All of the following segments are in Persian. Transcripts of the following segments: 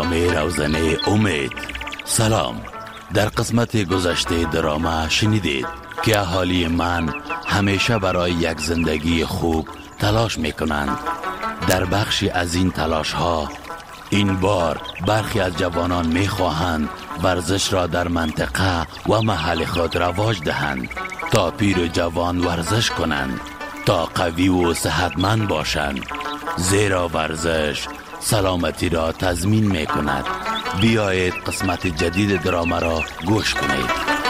برنامه روزنه امید. سلام. در قسمت گذشته دراما شنیدید که اهالی من همیشه برای یک زندگی خوب تلاش میکنند. در بخشی از این تلاش ها این بار برخی از جوانان میخواهند ورزش را در منطقه و محل خود رواج دهند تا پیر و جوان ورزش کنند، تا قوی و صحتمند باشند، زیرا ورزش سلامتی را تضمین می کند. بیایید قسمت جدید دراما را گوش کنید.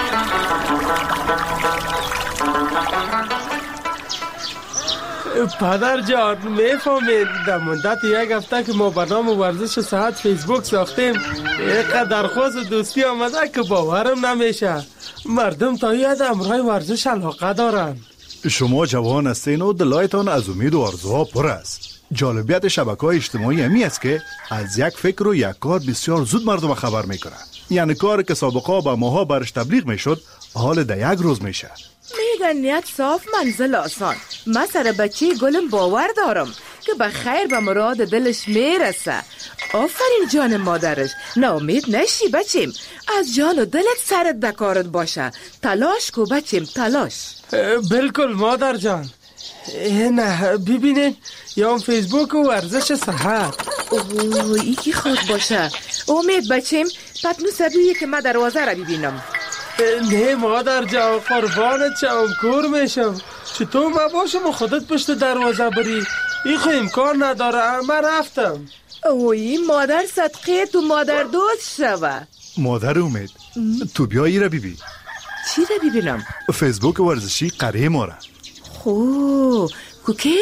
پدر جان میفهمید در مدت یک هفته که ما برنامه ورزش صحت فیسبوک ساختیم اینقدر درخواست دوستی آمده که باورم نمیشه. مردم تا یاد امرای ورزش علاقه دارن. شما جوان هستین و دلایتان از امید و آرزوها پر است. جالبیت شبکه‌های اجتماعی همی است که از یک فکر و یک کار بسیار زود مردم خبر میکنن. یعنی کاری که سابقا با ماها برش تبلیغ میشد حال در یک روز میشه. میگن نیت صاف منزل آسان. من سر بچه گلم باور دارم که به خیر به مراد دلش میرسه. آفرین جان مادرش. ناامید نشی بچیم. از جان و دلت سرت دکارت باشه. تلاش کو بچیم، تلاش. بالکل مادر جان. نه ببینین یا فیسبوک و ورزش صحت. اوه ای کی خواد باشه. امید بچیم پتنو سبیه که من دروازه را ببینم. نه مادر جان قربانت شم، کور میشم. چطور ما باشم و خودت پشت دروازه بری؟ این خو امکان نداره. من رفتم. اوی مادر صدقه تو مادر دوست شوه. مادر امید تو بیایی را ببین. چی را ببینم؟ فیسبوک ورزشی قریه ما را. خو کوکی؟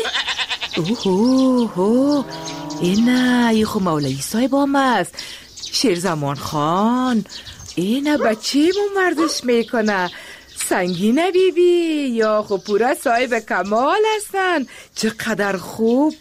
اوه اینا خو مولوی صاحب هم است. شیرزمان خان. اینا بچه‌مون ورزش میکنه. سنگینه بیبی یا خو پورا صاحب کمال هستن. چقدر خوب.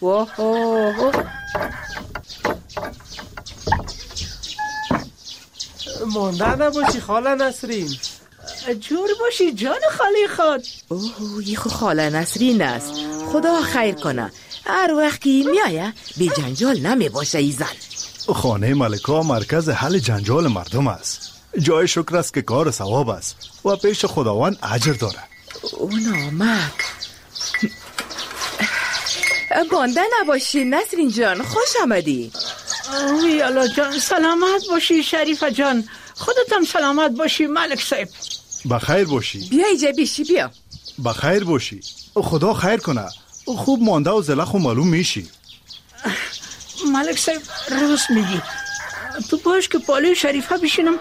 مانده نباشی خاله نسرین. جور باشی جان خاله خود. اوه یه خو خاله نسرین است. خدا خیر کنه. هر وقت که میایه بی جنجال نمی باشه ای زن. خانه ملکا مرکز حل جنجال مردم است. جای شکر است که کار ثواب است و پیش خداوند اجر داره. اون آمد. بانده نباشی نسرین جان، خوش آمدی. اوی الله جان سلامت باشی شریفه جان. خودت هم سلامت باشی ملک صاحب. بخیر باشی. بیا ایجا بیشی بیا. بخیر باشی. خدا خیر کنه. خوب مانده و زلخ و معلوم میشی. ملک صاحب راست میگی. تو باش که پاله شریفه بشینم.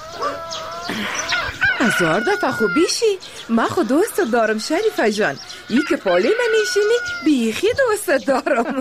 هزار دفعه خوب بیشی. من خود دوست دارم شریفه جان. ای که پاله نمیشینی بیخی دوست دارم.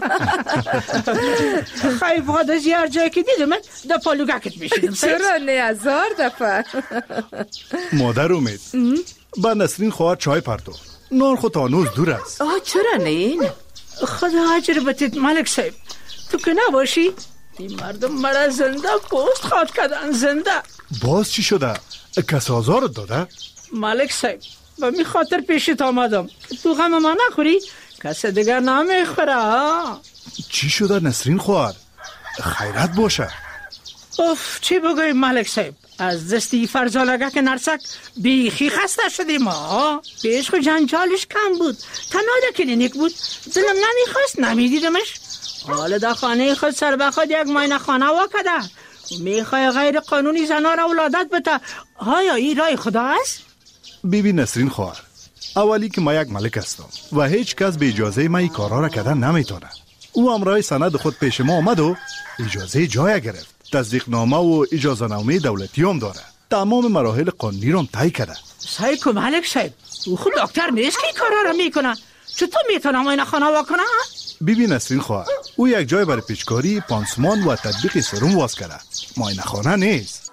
خیلی وقت از هر جایی که دیدم من در پالوگکت بشینم. چرا نه هزار دفعه. مادر امید با نسرین خواهد چای پرتو. نان خود تانوز دور است. چرا نه این؟ خدا اجر بتید ملک صاحب. تو که نباشی این مردم مرا زنده پوست خواد کردن. زنده. باز چی شده؟ کس آزارت داده؟ ملک صاحب به می خاطر پیشت آمدم که تو غم ما نخوری کس دیگر نمیخوره. چی شده نسرین خواهر؟ خیرت باشه. اوف چی بگویم ملک صاحب، از دستی فرزالگه که نرسک بیخی خسته شدیم ما. پیش خود جنجالش کم بود، تنها در کلینیک بود، دلم نمیخواست نمیدیدمش. حالا در خانه خود سر به خود یک ماینه خانه واکده. میخوای غیر قانونی زنا را ولادت بده. آیا این رای خدا است؟ ببین نسرین خواهر، اولی که ما یک ملک هستم و هیچ کس به اجازه ما این کارا را کردن نمیتونه. او امرای سند خود پیش ما آمد و اجازه جای گرفت. تصدیق نامه و اجازه نامه دولتی هم داره. تمام مراحل قانونی را طی کرده. صحیح که ملک صاحب، او خود دکتر نیست که این کارا را میکنه. چطور میتونه ما این خانه واکنه؟ ببین نسرین خواهر، او یک جای برای پیچکاری، پانسمان و تطبیق سرم واس کرده. معاینه خانه نیست.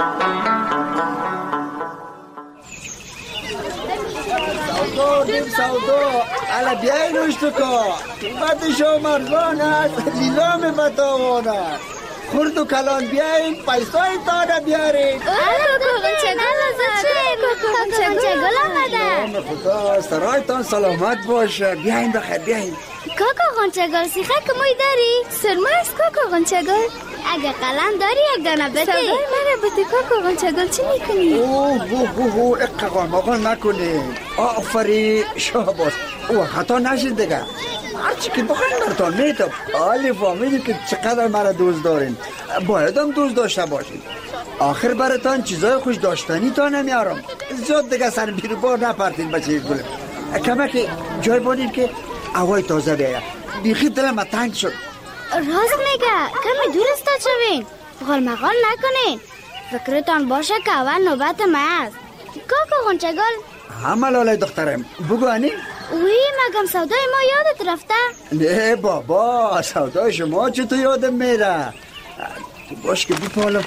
سودا علا بیایی نوشتو که بعد شما مردان است لیلام بتاواند خورد و کلان بیایین پیسای تانه بیارین. کوکو غنچه گل آزاده. کوکو غنچه گل آمده. نام خدا سرایتان سلامت باشه. بیایین بخیر بیایین. کوکو غنچه گل سیخه که موی داری؟ سرما است کوکو غنچه گل. اگه قلم داری یک دانه بده. صدای من بده کاکا غنچگل چی میکنی؟ اوه اقاقان ماقان نکنی. آفری شاباس. او خطا نشید دیگه. هرچی که بخواین براتان میتم. آلی فهمیدید که چقدر مرا دوست دارین. باید هم دوست داشته باشین. آخر براتان چیزای خوش داشتنی تا نمیارم. زیاد دیگه سر بیرو بار نپرتین بچه گلم. کمه که جای بانیم که هوای تازه بیاید. بیخی دلم تنگ شد. راست میگه کمی دور استاد شوین. غال مغال نکنین. فکرتان باشه که اول نوبت ما است. کاکا غنچگل. همه لالای دخترم بگو انی؟ اوی مگم سودای ما یادت رفته؟ نه بابا سودای شما چطور یادم میره؟ تو باش که بیپالم.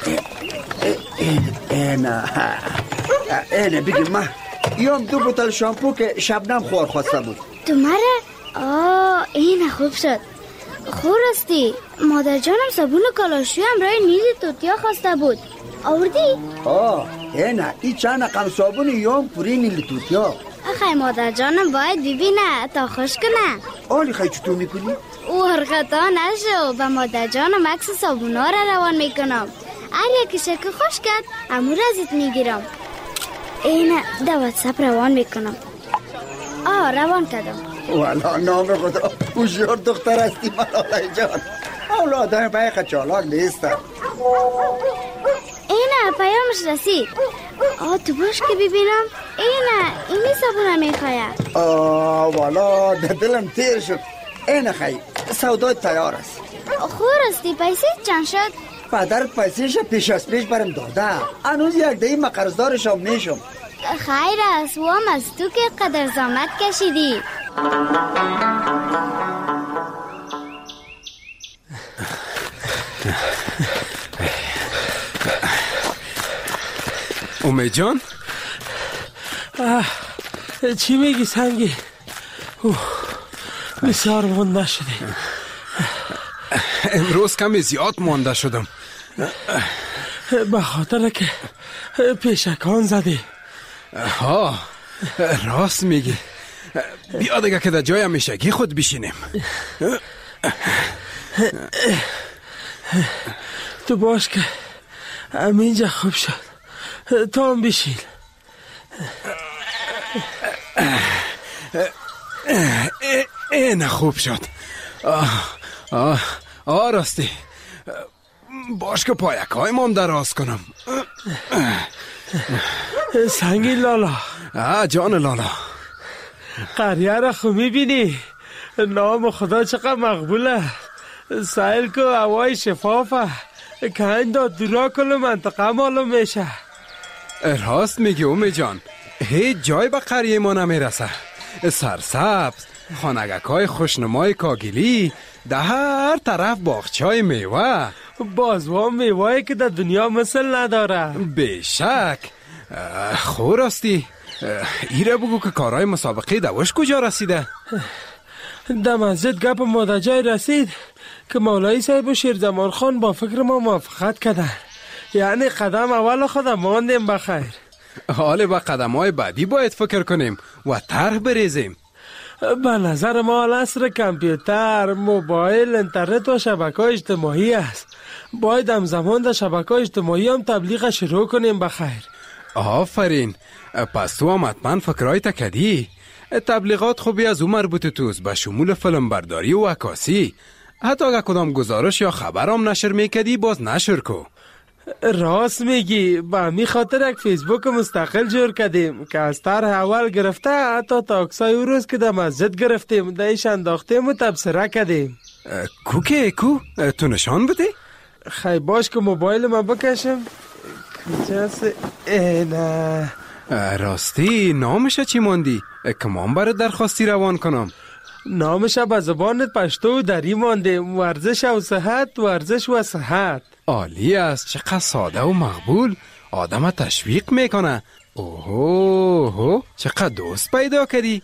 اینه بگیم ما یام 2 بوتل شامپو که شبنم خور خواسته بود. تو مره؟ اینه خوب شد. خورستی مادر جانم صابون کالاشوی همراه نیل توتیا خواسته بود. آوردی؟ اینه ای چند رقم صابون یام پوری نیل توتیا. خیلی مادر جانم باید ببینه تا خوش کنه. آلی خیلی چطور میکنی؟ او هرخطا نشو و مادر جانم عکس صابونا را روان میکنم. هر یکی شکل خوش کرد امور ازت میگیرم. اینه در واتساپ روان میکنم. روان کردم. والا نام خدا هوشیار دختر هستی ملالای جان. اولادای باید چالاک نیستم. اینه پیامش رسید. تو باش که ببینم. اینی صابونه میخواید. والا دلم تیر شد. اینه خیلی سودای تیار است. خورستی پیسه چند شد؟ پدرت پیسهش پیش از پیش برم داده. هنوز یک دهی من قرضدارشم میشم. خیر است و هم از تو که قدر زحمت کشیدی. امید جان؟ چی میگی سنگی؟ بسیار مانده شده. امروز کمی زیاد مانده شدم. به خاطر که پیشکان زدی. راست میگی. بیا دیگه که در جای همیشگی خود بشینیم. تو باش که همینجا خوب شد. تو هم بشین. این خوب شد. راستی باش که پایکای مام دراز کنم. سنگی لالا. جان لالا. قریه را خو میبینی؟ نام خدا چقدر مقبوله. سایل که هوای شفافه که اینجا دورا کل منطقه معلوم میشه. راست میگی امید جان. هیچ جای به قریه ما نمیرسه. سرسبز خانگکای خوشنمای کاگلی ده هر طرف باغچای میوه. بازوان میوهی که در دنیا مثل نداره. بیشک. خوراستی ایره بگو که کارهای مسابقه دوش کجا رسیده؟ در مسجد گپ ما در جای رسید که مولای صاحب و شیرزمان خان با فکر ما موافقت کردن. یعنی قدم اول خودم ماندیم بخیر. حالا با قدم های بعدی باید فکر کنیم و طرح بریزیم. به نظر ما عصر کامپیوتر، موبایل، اینترنت و شبکه‌های اجتماعی است. باید همزمان در شبکه‌های اجتماعی هم تبلیغ شروع کنیم بخیر. آفرین. پس تو هم حتما فکرهای تکدی. تبلیغات خوبی از اون مربوط توست به شمول فیلم برداری و عکاسی. حتی اگه کدام گزارش یا خبرام نشر میکدی باز نشر کو. راست میگی. با همین خاطر یک فیسبوک مستقل جور کردیم که از طرح اول گرفته حتی تا عکسای او روز که در مسجد گرفتیم دایش انداختیم و تبصره کردیم. کو تو نشان بده؟ خیلی باش که موبایل من بکشم. کجاست؟ نه راستی نامش چی ماندی؟ که من برای درخواستی روان کنم. نامش به زبان پشتو دری مانده. ورزش و صحت، ورزش و صحت. عالی است. چقدر ساده و مقبول. آدم تشویق میکنه. اوه چقدر دوست پیدا کردی.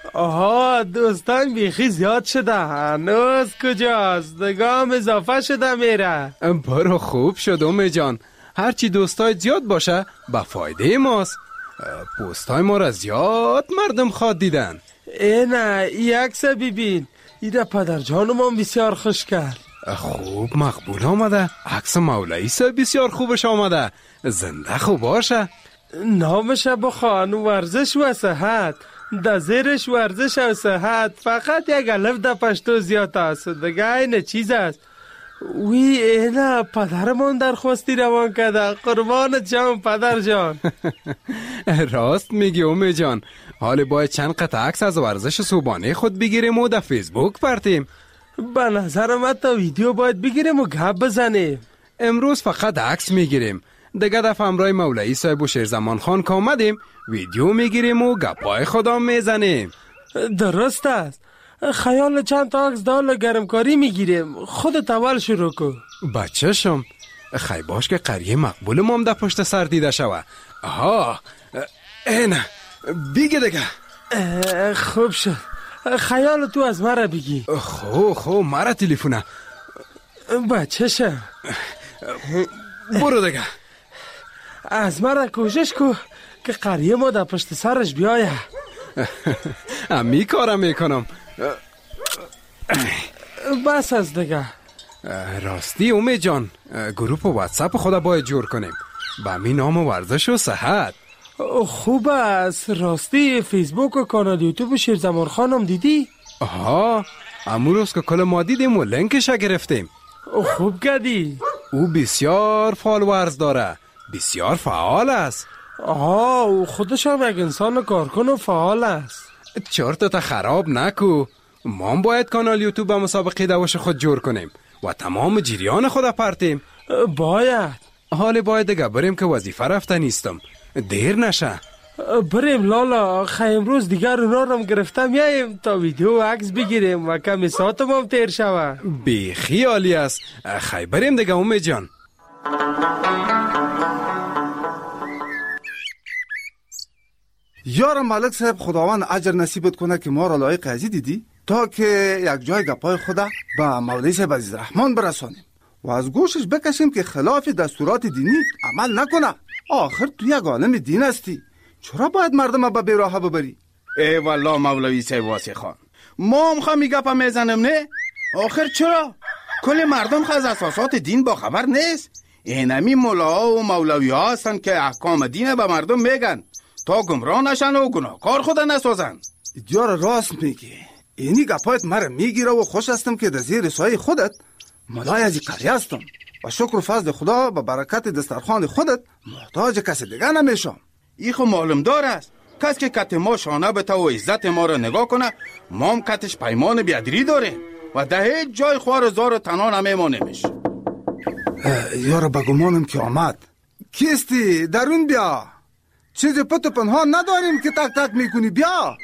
دوستان بیخی زیاد شده. هنوز کجاست؟ دگام اضافه شده میره. برو خوب شد امید جان. هرچی دوستای زیاد باشه به فایده ماست. پوستای ما را زیاد مردم خواد دیدن. اینه یک عکس ببین. ایره پدر جانم هم بسیار خوش کرد. خوب مقبول آمده. عکس مولوی صاحب بسیار خوبش آمده. زنده خوب باشه. نامش بخوان ورزش و صحت. در زیرش ورزش و صحت فقط یک الف در پشتو زیاد است. دیگه این چیز است. وی اینا پدرمون درخواستی روان کرده. قربان جان پدر جان. راست میگی اومی جان. حالا باید چند قطع عکس از ورزش صبحانه خود بگیریم و در فیسبوک پرتیم. به نظر من تا ویدیو باید بگیریم و گپ بزنیم. امروز فقط عکس میگیریم. دیگه دفعه همراه مولوی صاحب و شیرزمان خان که آمدیم ویدیو میگیریم و گپای خدا میزنیم. درست است. خیال چند تا عکس دال گرمکاری میگیریم. خودت اول شروع کن. بچه شم خی باش که قریه مقبول مام در پشت سر دیده شوه. آها اینه بیگه دیگه. خوب شد. خیال تو از مرا بگی. خو مرا تلیفونه. بچه شم برو دیگه. از مرا کوشش کو که قریه ما در پشت سرش بیایه. امی کارم میکنم. بس از دیگه. راستی اومی جان گروپ واتساپ خدا باید جور کنیم با امی نام ورزش و صحت. خوب است. راستی فیسبوک و کانال یوتیوب شیرزمان خانم دیدی؟ آها امروز که کل ما دیدیم و لینکش گرفتیم. خوب کردی. او بسیار فالوورز داره. بسیار فعال است. او خودش هم یک انسان کارکن و فعال است. چرتت خراب نکو. ما باید کانال یوتیوب با مسابقه دوش خود جور کنیم و تمام جریان خود پرتیم. باید. حالا باید دیگه بریم که وظیفه رفته نیستم. دیر نشه. بریم لالا. خیلی امروز دیگر اونا رو گرفتم یایم تا ویدیو و عکس بگیریم و کمی ساعتم هم تیر شوه. بی خیالی است. خیلی بریم دیگه اومی جان. یارم ملک صاحب خداوند اجر نصیبت کنه که ما را لایق ازی دیدی تا که یک جای گپای خدا با مولوی صاحب عزیز رحمان برسانیم و از گوشش بکشیم که خلاف دستورات دینی عمل نکنه. آخر تو یک عالم دین هستی. چرا باید مردم به بیراه ببری؟ ای والله مولوی صاحب واسه خان ما هم خواهی گپا میزنم نه؟ آخر چرا؟ کل مردم از اساسات دین با خبر نیست. اینمی مولا و مولوی ها هستن که احکام دین به مردم میگن تا گمراه نشن و گناهکار خود نسازن. دیار راست میگی. اینی گپایت مرا میگیره و خوش هستم که در زیر سایه خودت مولای از قریه هستم و شکر و فضل خدا با برکت دسترخوان خودت محتاج کسی دیگه نمیشم. ای خو معلوم دار است. کس که کت ما شانه بته و عزت ما را نگاه کنه ما هم کتش پیمان بیادری داره و ده هیچ جای خوار زار تنها نمیمانیمش. یارو بگمانم که آمد. کیستی؟ درون بیا. چیزی پت و پنهان نداریم که تک تک میکنی. بیا.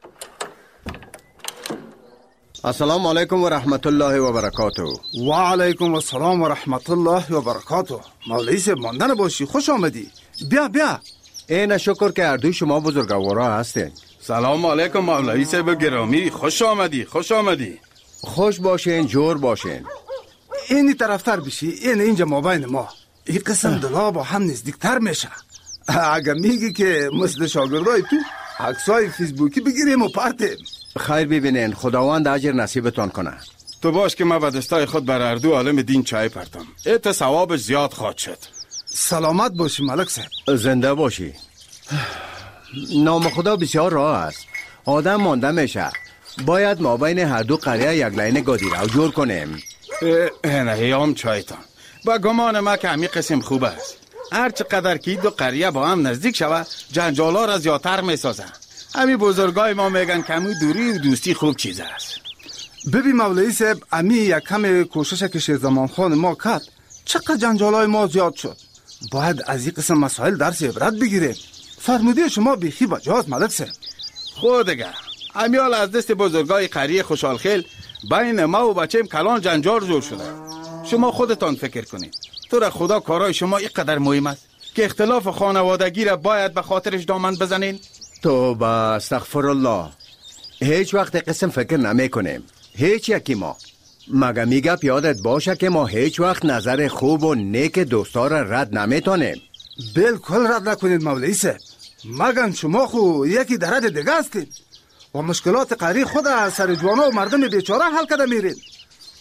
السلام علیکم و رحمت الله و برکاته. و علیکم السلام و رحمت الله و برکاته. مولوی صاحب ماندن باشی. خوش آمدی. بیا. این شکر که اردوی شما بزرگوارا هستین. سلام علیکم مولوی صاحب گرامی. خوش آمدی. خوش باشین، جور باشین. اینی طرفتر بشی. اینجا مابین ما. این قسم دلا با هم نزدیکتر میشه. اگر میگی که مثل شاگردای تو عکسای فیسبوکی بگیریم و پرتیم. خیر ببینین. خداوند اجر نصیبتان کنه. تو باش که ما به دستای خود بر اردو عالم دین چای پرتم. ایت ثوابش زیاد خواهد شد. سلامت باشی ملک صاحب. زنده باشی. نام خدا بسیار راه است. آدم مانده میشه. باید ما بین هر دو قریه یک لاین گادیرو جور کنیم. نه هم چایتان. با گمان ما که همی قسم خوب است. هر چقدر که دو قریه با هم نزدیک شود جنجالا را زیادتر میسازن. همی بزرگای ما میگن که همی دوری و دوستی خوب چیز است. ببین مولوی صاحب امی یک کم کوشش که شیرزمان خان ما کرد چقدر جنجالای ما زیاد شد. باید از این قسم مسائل درس عبرت بگیریم. فرمودی شما بیخی بجاست ملک صاحب. خود دیگه امیال از دست بزرگای قریه خوشحال خیل بین ما و بچه‌م کلان جنجال جور شده. شما خودتان فکر کنید. تو را خدا کارای شما اینقدر مهم است که اختلاف خانوادگی را باید به خاطرش دامن بزنین؟ توبه استغفر الله. هیچ وقت قسم فکر نمی کنیم. هیچ یکی ما. مگه میگه پیادت باشه که ما هیچ وقت نظر خوب و نیک دوستا را رد نمیتونیم. بالکل رد نکنید مولوی صاحب. مگن شما خو یکی درد دیگه هستید و مشکلات قری خود از سر جوانا و مردم بیچاره حل کرده میرید.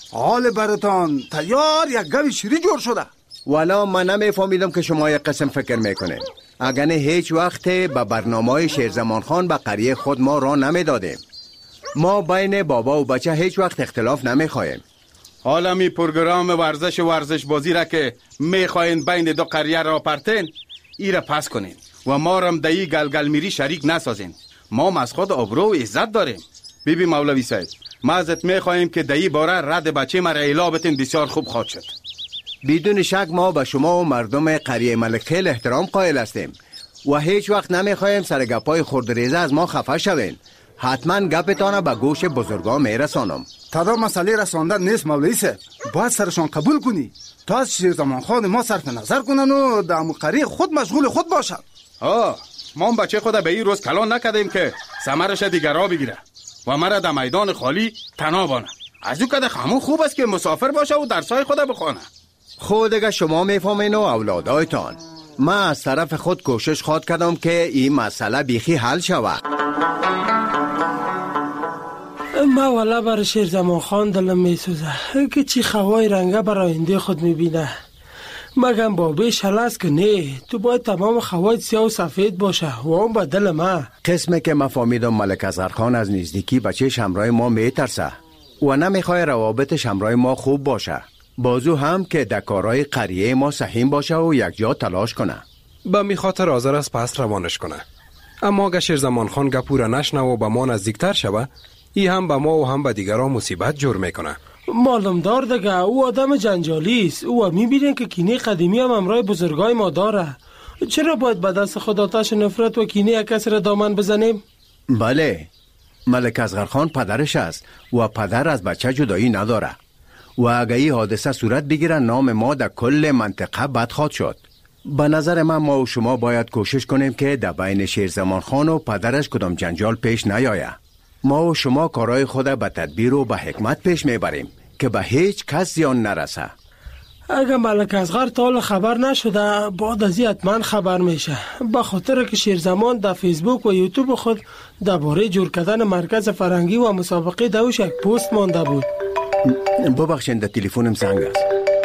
حال براتان تیار یک گوی شیری جور شده. والا من نمیفهمیدم که شما یک قسم فکر میکنین. اگه هیچ وقت به برنامه شیرزمان خان به قریه خود ما را نمیدادیم. ما بین بابا و بچه هیچ وقت اختلاف نمیخواهیم. حالا می پروگرام ورزش بازی را که میخواین بین دو قریه را پرتین ای را پس کنین و ما رم دایی گلگل میری شریک نسازین. ما از خود آبرو و عزت داریم. بیبی مولوی صاحب، ما ازت میخواهیم که دایی باره رد بچه مرا اعلا بتین، بسیار خوب خواهد شد. بدون شک ما به شما و مردم قریه ملک خیل احترام قائل هستیم و هیچ وقت نمیخوایم سر گپای خردریزه از ما خفه شوین. حتما گپتان به گوش بزرگا میرسانم. تدا مسئله رساندن نیست مولوی صاحب، باید سرشان قبول کنی تا از شیرزمان خان ما صرف نظر کنن و در قریه خود مشغول خود باشن. ما بچه خود به این روز کلان نکردیم که ثمرش دیگرا بگیره و مرا در میدان خالی تنها بانه. از او کده خمون خوب است که مسافر باشه و درسای خود بخونه. خود اگه شما میفهمین و اولادایتان، من از طرف خود کوشش خواد کردم که این مسئله بیخی حل شود. ما والا برای شیرزمان خان دلم میسوزه که چی خوای رنگه برای آینده خود میبینه. مگم بابیش حل است که نه، تو باید تمام خوایت سیاه و سفید باشه و اون به دل من. قسمه که ما فهمیدم ملک اصغرخان از نزدیکی بچه همراه ما میترسه و نمیخواه روابط همراه ما خوب باشه. بازو هم که دکارای قریه ما سحیم باشه و یک جا تلاش کنه. به می خاطر حاضر از پس روانش کنه. اما اگه شیرزمان خان گپوره نشنه و به ما نزدیکتر شوه، ای هم به ما و هم به دیگران مصیبت جور میکنه. معلوم دار دیگه، او آدم جنجالی است. او میبینه که کینه قدیمی هم امرای بزرگای ما داره. چرا باید به دست خود آتش نفرت و کینه کسی را دامن بزنیم؟ بله، ملک اصغرخان پدرش است و پدر از بچه جدایی نداره و اگه این حادثه صورت بگیره نام ما در کل منطقه بد خواهد شد. به نظر من ما و شما باید کوشش کنیم که در بین شیرزمان خان و پدرش کدام جنجال پیش نیاید. ما و شما کارهای خود به تدبیر و به حکمت پیش میبریم که به هیچ کس زیان نرسه. اگه ملک اصغر تا حالا خبر نشده، بعد از این حتما خبر میشه. به خاطر که شیرزمان در فیسبوک و یوتیوب خود درباره جور کردن مرکز فرنگی و مسابقه دوش یک پست مانده بود. ببخشید در تلفنم زنگ است.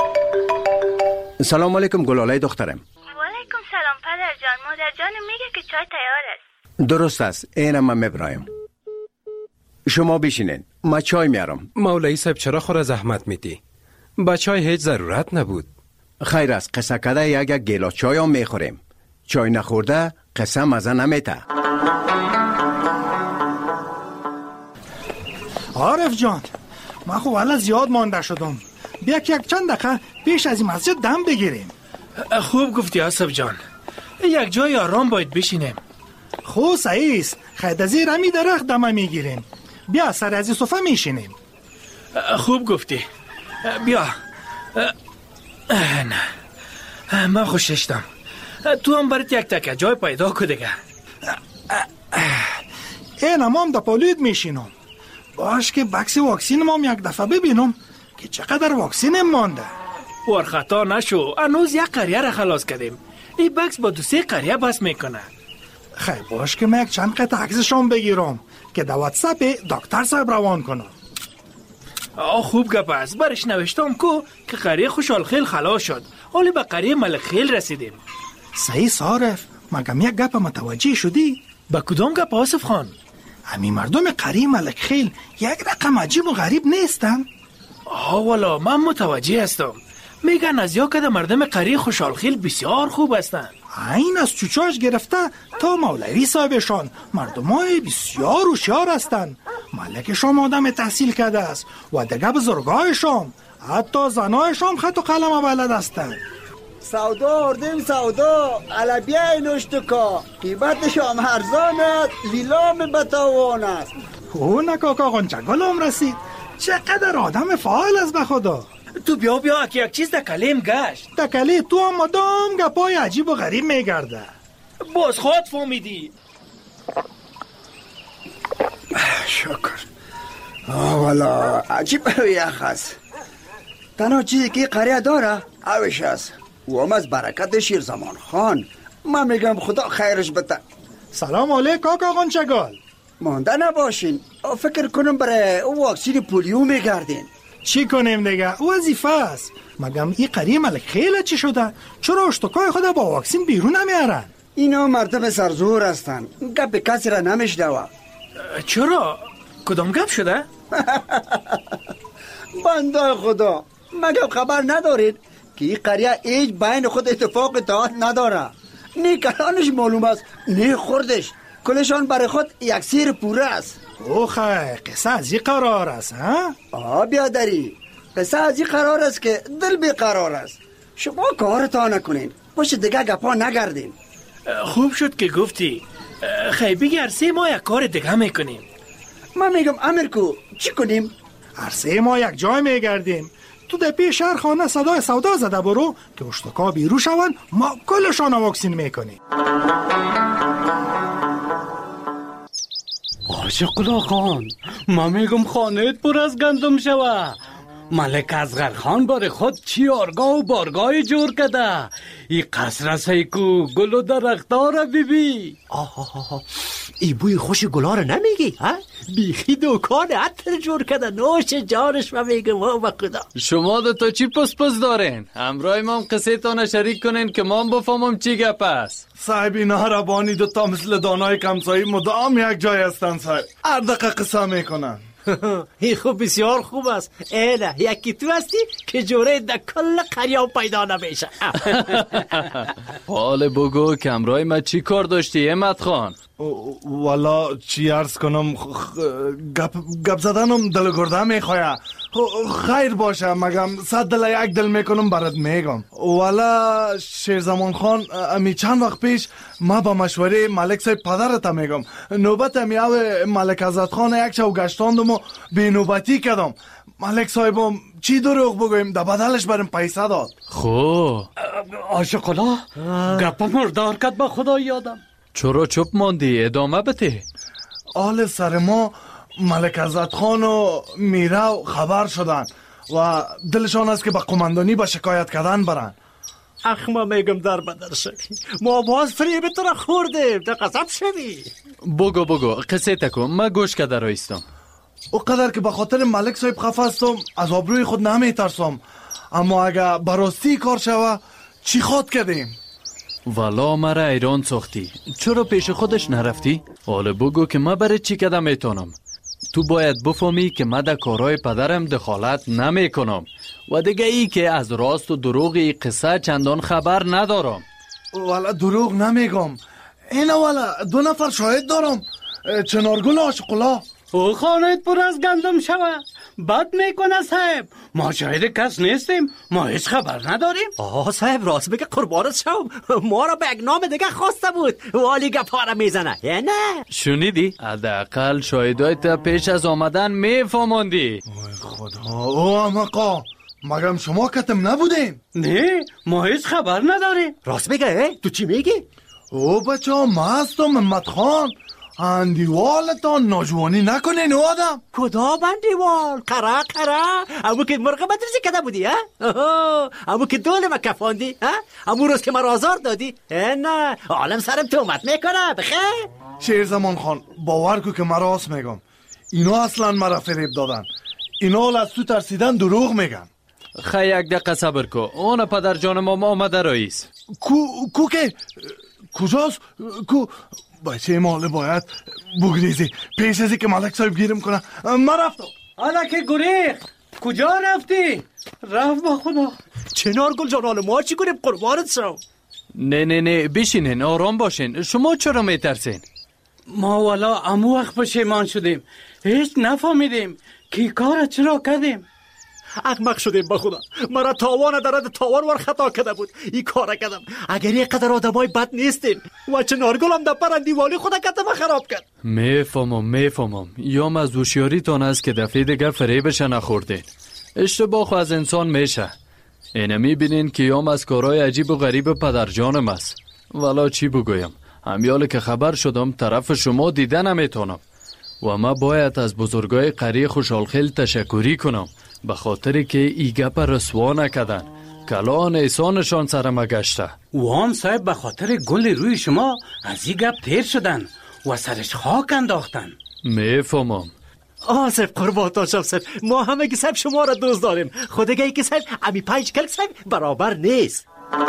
سلام علیکم گلاله دخترم. و علیکم سلام پدر جان. مادر جانم میگه که چای تیار است. درست است، اینم من میبرایم. شما بشینین، ما چای میارم. مولوی صاحب چرا خور زحمت میدی؟ با چای هیچ ضرورت نبود. خیر است، قصه کده یک گیلاس چای هم میخوریم. چای نخورده قصه مزه نمیته. عارف جان، من خب حالا زیاد مانده شدم. بیا که یک چند دقیقه پیش از این مسجد دم بگیریم. خوب گفتی آصف جان، یک جای آرام باید بشینیم. خوب صحیح است، خیلی زیر همی درخت دمه میگیریم. بیا سر از این صفحه میشینیم. خوب گفتی، بیا. نه من خوششتم. تو هم برات یک تکه جای پیدا که دیگه. این هم در پالوید میشینم. باش که بکس واکسین ما یک دفعه ببینم که چقدر واکسین مانده. ورخطا نشو، هنوز یک قریه را خلاص کردیم. این بکس با 2-3 قریه بس میکنه. خیلی باش که من یک چند قطع عکسشون بگیرم که در واتساپ دکتر صاحب روان کنم. خوب گپ است. برش نوشتم که قریه خوشحال خیل خلاص شد. حالی به قریه ملک خیل رسیدیم. صحیح صارف، مگم یک گپ متوجه شدی؟ با کدام گپ آصف خان؟ همین مردم قریه ملک خیل یک رقم عجیب و غریب نیستن؟ والا من متوجه هستم. میگن از یا کده مردم قریه خوشحال خیل بسیار خوب هستن. این از چوچاش گرفته تا مولوی صاحبشان مردمای بسیار هوشیار هستن. ملکشان آدم تحصیل کرده است و دیگه بزرگایشان حتی زنایشان خط و قلم بلد هستن. سودا اردیم سودا علبیه نشتکا قیمتشان ارزان لیلام بتاوان است. او نکاکا غنچگل هم رسید. چقدر آدم فعال است به خدا. تو بیا که یک چیز در کلیم گشت. در کلی تو هم مدام گپای عجیب و غریب میگرده. باز خود فهمیدی. شکر. والا عجیب یخ است. تنها چیزی که قریه داره اوش است و هم از برکت شیرزمان خان. من میگم خدا خیرش بده. سلام علیکم کاکا غنچگل. مانده نباشین. فکر کنم برای واکسین پولیو میگردین. چی کنیم دیگه؟ وظیفه است. مگم این قریه ملک خیلی چی شده؟ چرا اشتکای خود با واکسین بیرون نمیارن؟ اینا مردم سرزور هستن، گپ کسی را نمیشنوه. چرا؟ کدام گپ شده؟ بنده خدا، مگم خبر ندارید که این قریه هیچ بین خود اتفاق اطاعت نداره؟ نه کلانش معلوم است، نه خوردش. کلشان برای خود یک سیر پوره است. اوخه قصه از این قرار است ها؟ بیادری، قصه از این قرار است که دل بیقرار است. شما کارتا نکنین، باشه دیگه گپا نگردین. خوب شد که گفتی. خیلی بگی عرصه ما یک کار دیگه میکنیم. من میگم امیرکو چی کنیم؟ عرصه ما یک جای میگردیم. تو در پیش شهر خانه صدای سودا زده برو که اشتکا بیرو شون، ما کلشان واکسین میکنیم. آشقلا خان، ما میگم خانهت پر از گندم شوه. ملک اصغر خان بار خود چی آرگاه و بارگاه جور کده. ای قصر سیکو گل و درختار بیبی. ای بوی خوش گلا رو نمیگی؟ بیخی دکان عطر جور کده. نوش جانش ما میگم با خدا. شما دو تا چی پس دارین؟ همراه ما هم قصه تانه شریک کنین که ما هم بفهمم چی گپ است. صاحب اینا ربانی دو تا مثل دانای کمسایی مدام یک جای هستن صاحب. هر دقیقه قصه میکنن. این خوب بسیار خوب است. اینه یکی تو هستی که جوره در کل قریه پیدا نمیشه. حال بگو که همراه ما چی کار داشتی احمد خان؟ والا چی عرض کنم، گپ زدنم دل گرده میخواه. خیر باشه، مگم 100 دل یک دل میکنم برات میگم. والا شیرزمان خان، امی چند وقت پیش ما با مشوره ملک صاحب پدرت میگم، نوبت امی او ملک عزت خان یک شو گشتاندم و بی نوبتی کردم. ملک صاحبم چی دروغ بگویم، در بدلش برم پیسه داد. خب آشقلا گپ مردار کد با خدا یادم. چرا چپ ماندی؟ ادامه بده. آل سر ما ملک عزت خان و میرو خبر شدن و دلشان است که با قماندانی با شکایت کردن برن. ما میگم در بدر شدی، ما باز فریب تو را خوردیم، در قصب شدی. بگو قصه تکو، ما گوش کده رایستم. او قدر که به خاطر ملک صاحب خفه هستم از آبروی خود نمیترسم، اما اگه براستی کار شوه چی خواد کردیم؟ والا مرا ایران ساختی، چرا پیش خودش نرفتی؟ حالا بگو که ما برای چی کده میتونم. تو باید بفهمی که من در کارهای پدرم دخالت نمی کنم و دیگه ای که از راست و دروغ ای قصه چندان خبر ندارم. والا دروغ نمیگم، اینه والا 2 نفر شاهد دارم. چنارگل آشقلا. او خانهت پر از گندم شوه. بد میکنه صاحب، ما شاهد کس نیستیم، ما هیچ خبر نداریم. صاحب راست بگه قربانت شم، ما را به یک نام دیگه خواسته بود والی گپا را میزنه. نه شنیدی؟ حداقل شاهدای تا پیش از آمدن میفهماندی. خدا، او امقا، مگم شما کتم نبودین؟ نه ما هیچ خبر نداریم. راست بگه تو چی میگی؟ او بچه ها مستم محمد خان، اندیوالتان ناجوانی نکنین. او آدم کدام اندیوال؟ قرا امو که مرغ مدرسه کده بودی امو که دول ما کفاندی امو روز که ما رازار دادی. نه عالم سرم تومت میکنه. بخیر شیرزمان خان، باور کو که من راست میگم، اینا اصلا مرا فریب دادن. اینا از تو ترسیدن دروغ میگن. خیلی یک دقیقه صبر کو، اون پدر جان ما آمده رئیس. کو که کجاست؟ کو بچه ماله باید بگریزی پیش ازی که ملک صاحب گیرم کنه. من رفتم. حالا که گریخ کجا رفتی؟ رفت با خدا. چنارگل جان، حالا ما چی کنیم قربانت شم؟ نه بشینین آرام باشین. شما چرا میترسین؟ ما والا امو وقت پشیمان شدیم، هیچ نفهمیدیم که کار چرا کردیم. احمق شدیم با خدا، مرا تاوان درد تاوان ور خطا کرده بود، این کار کردم. اگر یک قدر آدمای بد نیستیم و چنارگلم در پرندیوالی خدا کتم خراب کرد. میفهمم یا از هوشیاریتان است که دفعه دیگه فریبش نخوردین. اشتباه از انسان میشه. اینه میبینین که یام از کارهای عجیب و غریب پدرجانم است. والا چی بگویم، همیاله که خبر شدم طرف شما دیده نمیتونم و ما باید از بزرگای قریه خوشحالخیل تشکری کنم به خاطر که ای گپ رسوا نکردن. کلان احسانشان سرم گشته. وام صاحب به خاطر گل روی شما از ای گپ تیر شدن و سرش خاک انداختن. میفهمم، صاحب قربانتان شم صاحب، ما همه که صاحب شما را دوست داریم. خودگی که صاحب امی 5 کلک صاحب برابر نیست.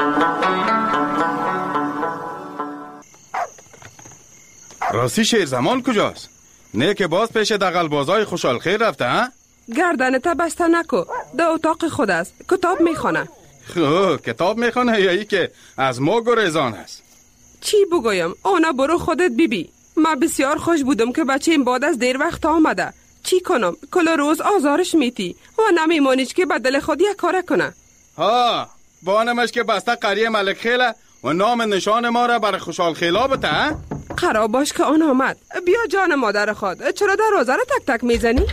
راستی شیر زمان کجاست؟ نه که باز پیش دغل بازای خوشحال خیر رفته ها؟ گردنت بسته نکو، در اتاق خود است، کتاب میخونه. کتاب میخونه یا ای که از ما گریزان است؟ چی بگویم؟ آنها برو خودت بیبی. من بسیار خوش بودم که بچه این بعد از دیر وقت آمده. چی کنم؟ کل روز آزارش میتی و نمیمانیش که بدل خود یک کار کنه. بانمش که بسته قریه ملک خیله و نام نشان ما را برای خوشحال خیلا بته. قرار باش که آن آمد. بیا جان مادر خود، چرا دروازه را تک تک میزنی؟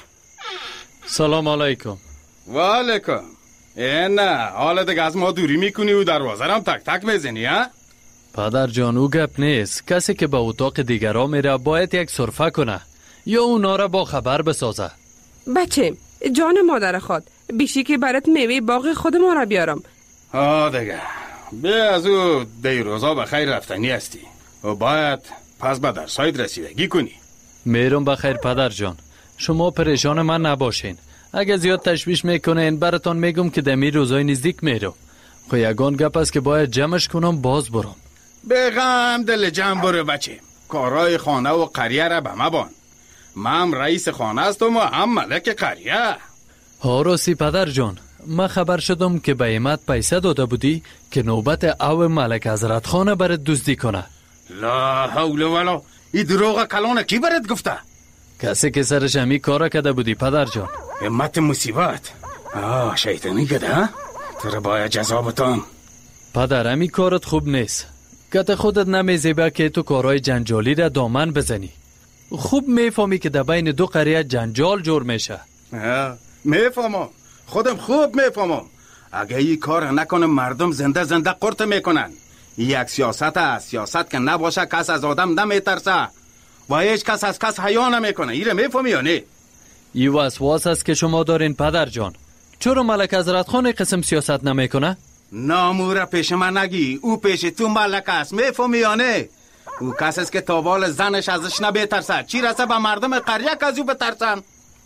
سلام علیکم. و علیکم. نه حالا دیگه از ما دوری میکنی و دروازه را هم تک تک میزنی ها؟ پدر جان او گپ نیست. کسی که به اتاق دیگران میره باید یک سرفه کنه یا اونا را با خبر بسازه. بچه جان مادر خود، بیشی که برات میوه باغ خود ما را بیارم. دیگه بیا از او دیروزا به خیر رفتنی هستی و باید پس به درسایت رسیدگی کنی. میرم بخیر پدر جان، شما پریشان من نباشین. اگه زیاد تشویش میکنین براتون میگم که دمی روزای نزدیک میرم. خو یگان گپ است که باید جمعش کنم باز برم. بغم دل جمع برو بچه، کارای خانه و قریه را به ما بان. من رئیس خانه هستم و هم ملک قریه. راستی پدر جان، من خبر شدم که به ایمت پیسه داده بودی که نوبت او ملک حضرت خانه برات دزدی کنه. لا حول ولا، این دروغ کلانه کی برات گفته؟ کسی که سرش همی کارا کده بودی پدر جان. همت مصیبت. شیطانی کده تو را باید جزا بتان. پدر همی کارت خوب نیست. کت خودت نمیزیبه که تو کارهای جنجالی را دامن بزنی. خوب میفهمی که در بین دو قریه جنجال جور میشه. میفهمم، خودم خوب میفهمم. اگه این کار نکنم مردم زنده زنده قرط میکنن. یک سیاست است، سیاست که نباشه کس از آدم نمیترسه و هیچ کس از کس حیا نمیکنه. ایره میفهمی یا نه؟ ای وسواس است که شما دارین پدر جان. چرا ملک حضرت خان قسم سیاست نمیکنه؟ ناموره پیش من نگی، او پیش تو ملک است. میفهمی یا نه؟ او کس است که تابال زنش ازش نمیترسه، چی رسه به مردم قریه که از او بترسن؟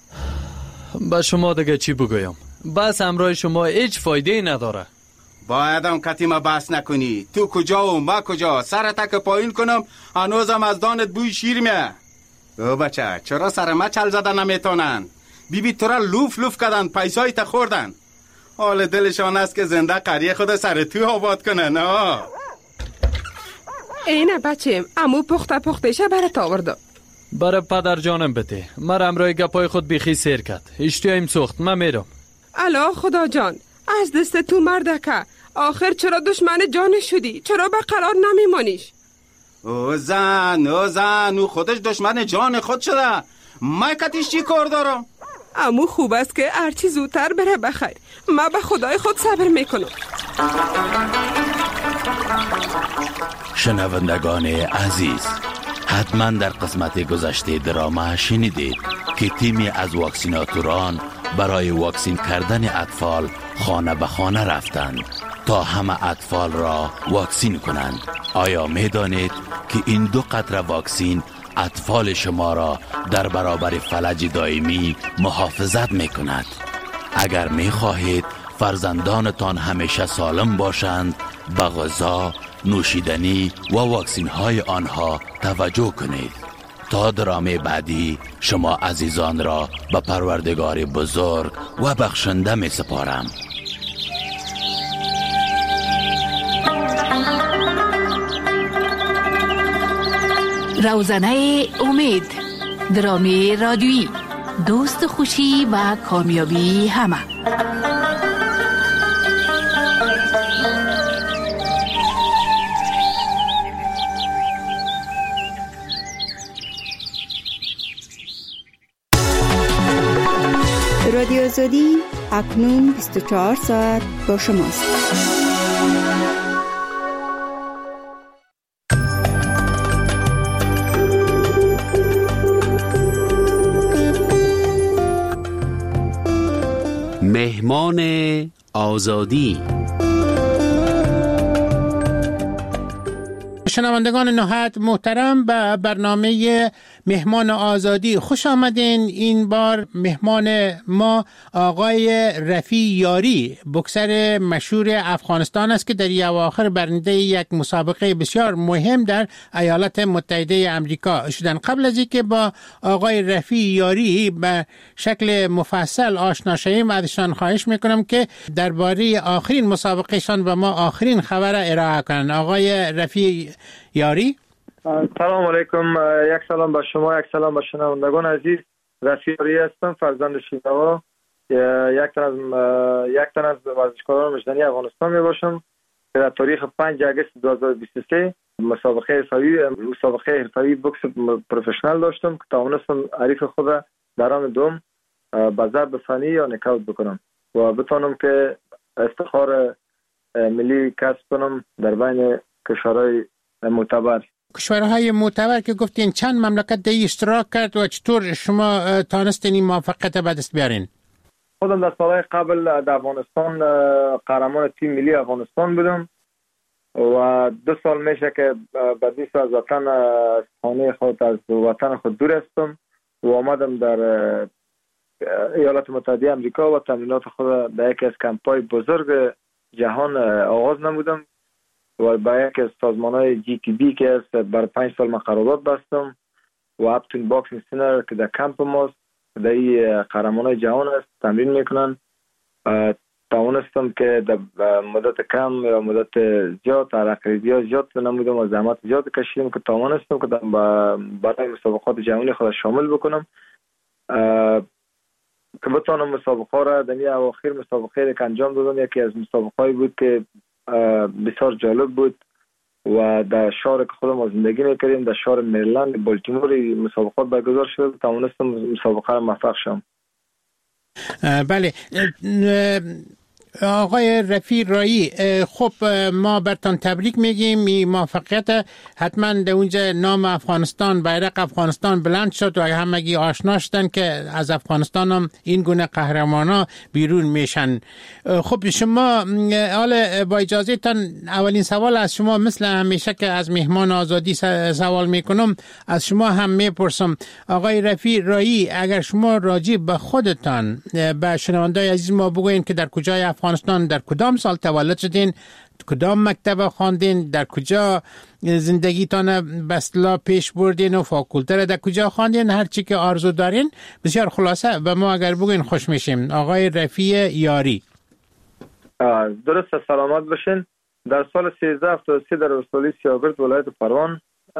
با شما دیگه چی بگویم؟ بس امرای شما هیچ فایده نداره. بایدم کتیم بحث نکنی. تو کجا و ما کجا؟ سرت که پایین کنم هنوزم از دانت بوی شیر میه. او بچه چرا سر ما چل زده نمیتونن؟ بیبی تو را لوف لوف کردن، پیسایی تا خوردن. حال دلشان است که زنده قریه خود سر تو آباد کنن. اینه بچه امو پخته برات آورده. برای پدر جانم بده. من امرای گپای خود بیخی سیر کرد. اشتیایم سخت. من میرم. الا خدا جان، از دست تو مردکه. آخر چرا دشمن جان شدی؟ چرا به قرار نمیمانیش؟ او زن او خودش دشمن جان خود شده. من کتیش چی کار دارم؟ امو خوب است که هرچی زودتر بره بخیر. من به خدای خود صبر میکنم. شنوندگان عزیز، حتما در قسمت گذشته دراما شنیدید که تیمی از واکسیناتوران برای واکسین کردن اطفال خانه به خانه رفتند تا همه اطفال را واکسین کنند. آیا می دانید که این 2 قطره واکسین اطفال شما را در برابر فلج دائمی محافظت می کند؟ اگر می خواهید فرزندانتان همیشه سالم باشند، به غذا، نوشیدنی و واکسین های آنها توجه کنید. تا درامه بعدی شما عزیزان را به پروردگار بزرگ و بخشنده می سپارم. روزنه امید، درامی رادیویی، دوست خوشی و کامیابی همه. رادیو آزادی اکنون 24 ساعت با شماست. مهمان آزادی. شنوندگان نهایت محترم به برنامه مهمان آزادی خوش آمدین. این بار مهمان ما آقای رفیع یاری، بوکسر مشهور افغانستان است که در اواخر برنده یک مسابقه بسیار مهم در ایالات متحده آمریکا شدن. قبل از اینکه با آقای رفیع یاری به شکل مفصل آشنا شویم، ازشان خواهش میکنم که درباره آخرین مسابقهشان و ما آخرین خبر ارائه کنند. آقای رفیع یاری. سلام علیکم. یک سلام به شما، یک سلام به شنوندگان عزیز. رفیع یاری هستم، فرزند شیراز، یک تن از ورزشکاران مجدنی افغانستان می باشم. در تاریخ 5 اگست 2023 مسابقه حرفه‌ای بوکس پروفشنال داشتم که توانستم حریف خود در راند دوم به ضرب فنی یا نکاوت بکنم و بتونم که افتخار ملی کسب کنم در بین کشورهای معتبر. کشورهای معتبر که گفتین چند مملکت در اشتراک کرد و چطور شما تانستین این موفقیت به دست بیارین؟ خودم در سالهای قبل در افغانستان قهرمان تیم ملی افغانستان بودم و 2 سال میشه که بدیس از وطن، خانه خود، از وطن خود دور هستم و آمدم در ایالات متحده آمریکا و تمرینات خود در یکی از کمپ‌های بزرگ جهان آغاز نمودم و با یکی از سازمان‌های GTB که است بر 5 سال من قرارداد بستم و اپتون باکسینگ سینر که در کمپ ماست در این قهرمان‌های جهان است تمرین میکنن. توانستم که در مدت کم یا مدت زیاد ترقیدی زیاد نمودم و زحمت زیاد کشیدم که توانستم که برای مسابقات جهانی خود شامل بکنم که بتونم مسابقه را در این اواخر مسابقه که انجام دادم. یکی از مسابقه‌ای بود که بسیار جالب بود و در شهر که خودم زندگی میکردیم در شهر مریلند بالتیمور مسابقات برگزار شد. توانستم مسابقه را موفق شدم. بله آقای رفیع یاری، خب ما برتان تبریک میگیم. این موفقیت حتما در اونجا نام افغانستان، بیرق افغانستان بلند شد و همگی آشنا شدن که از افغانستان هم این گونه قهرمانا بیرون میشن. خب شما حالا با اجازه تان اولین سوال از شما مثل همیشه که از مهمان آزادی سوال میکنم از شما هم میپرسم. آقای رفیع یاری، اگر شما راجع به خودتان به شنوندای عزیز ما بگوین که در کجای افغانستان، در کدام سال تولد شدین، کدام مکتب خواندین، در کجا زندگیتان به اصطلاح پیش بردین و فاکولته در کجا خواندین، هر چی که آرزو دارین بسیار خلاصه به ما اگر بگین خوش میشیم. آقای رفیع یاری. درست، سلامت باشین. در سال 1373 در ولسوالی سیاگرد ولایت پروان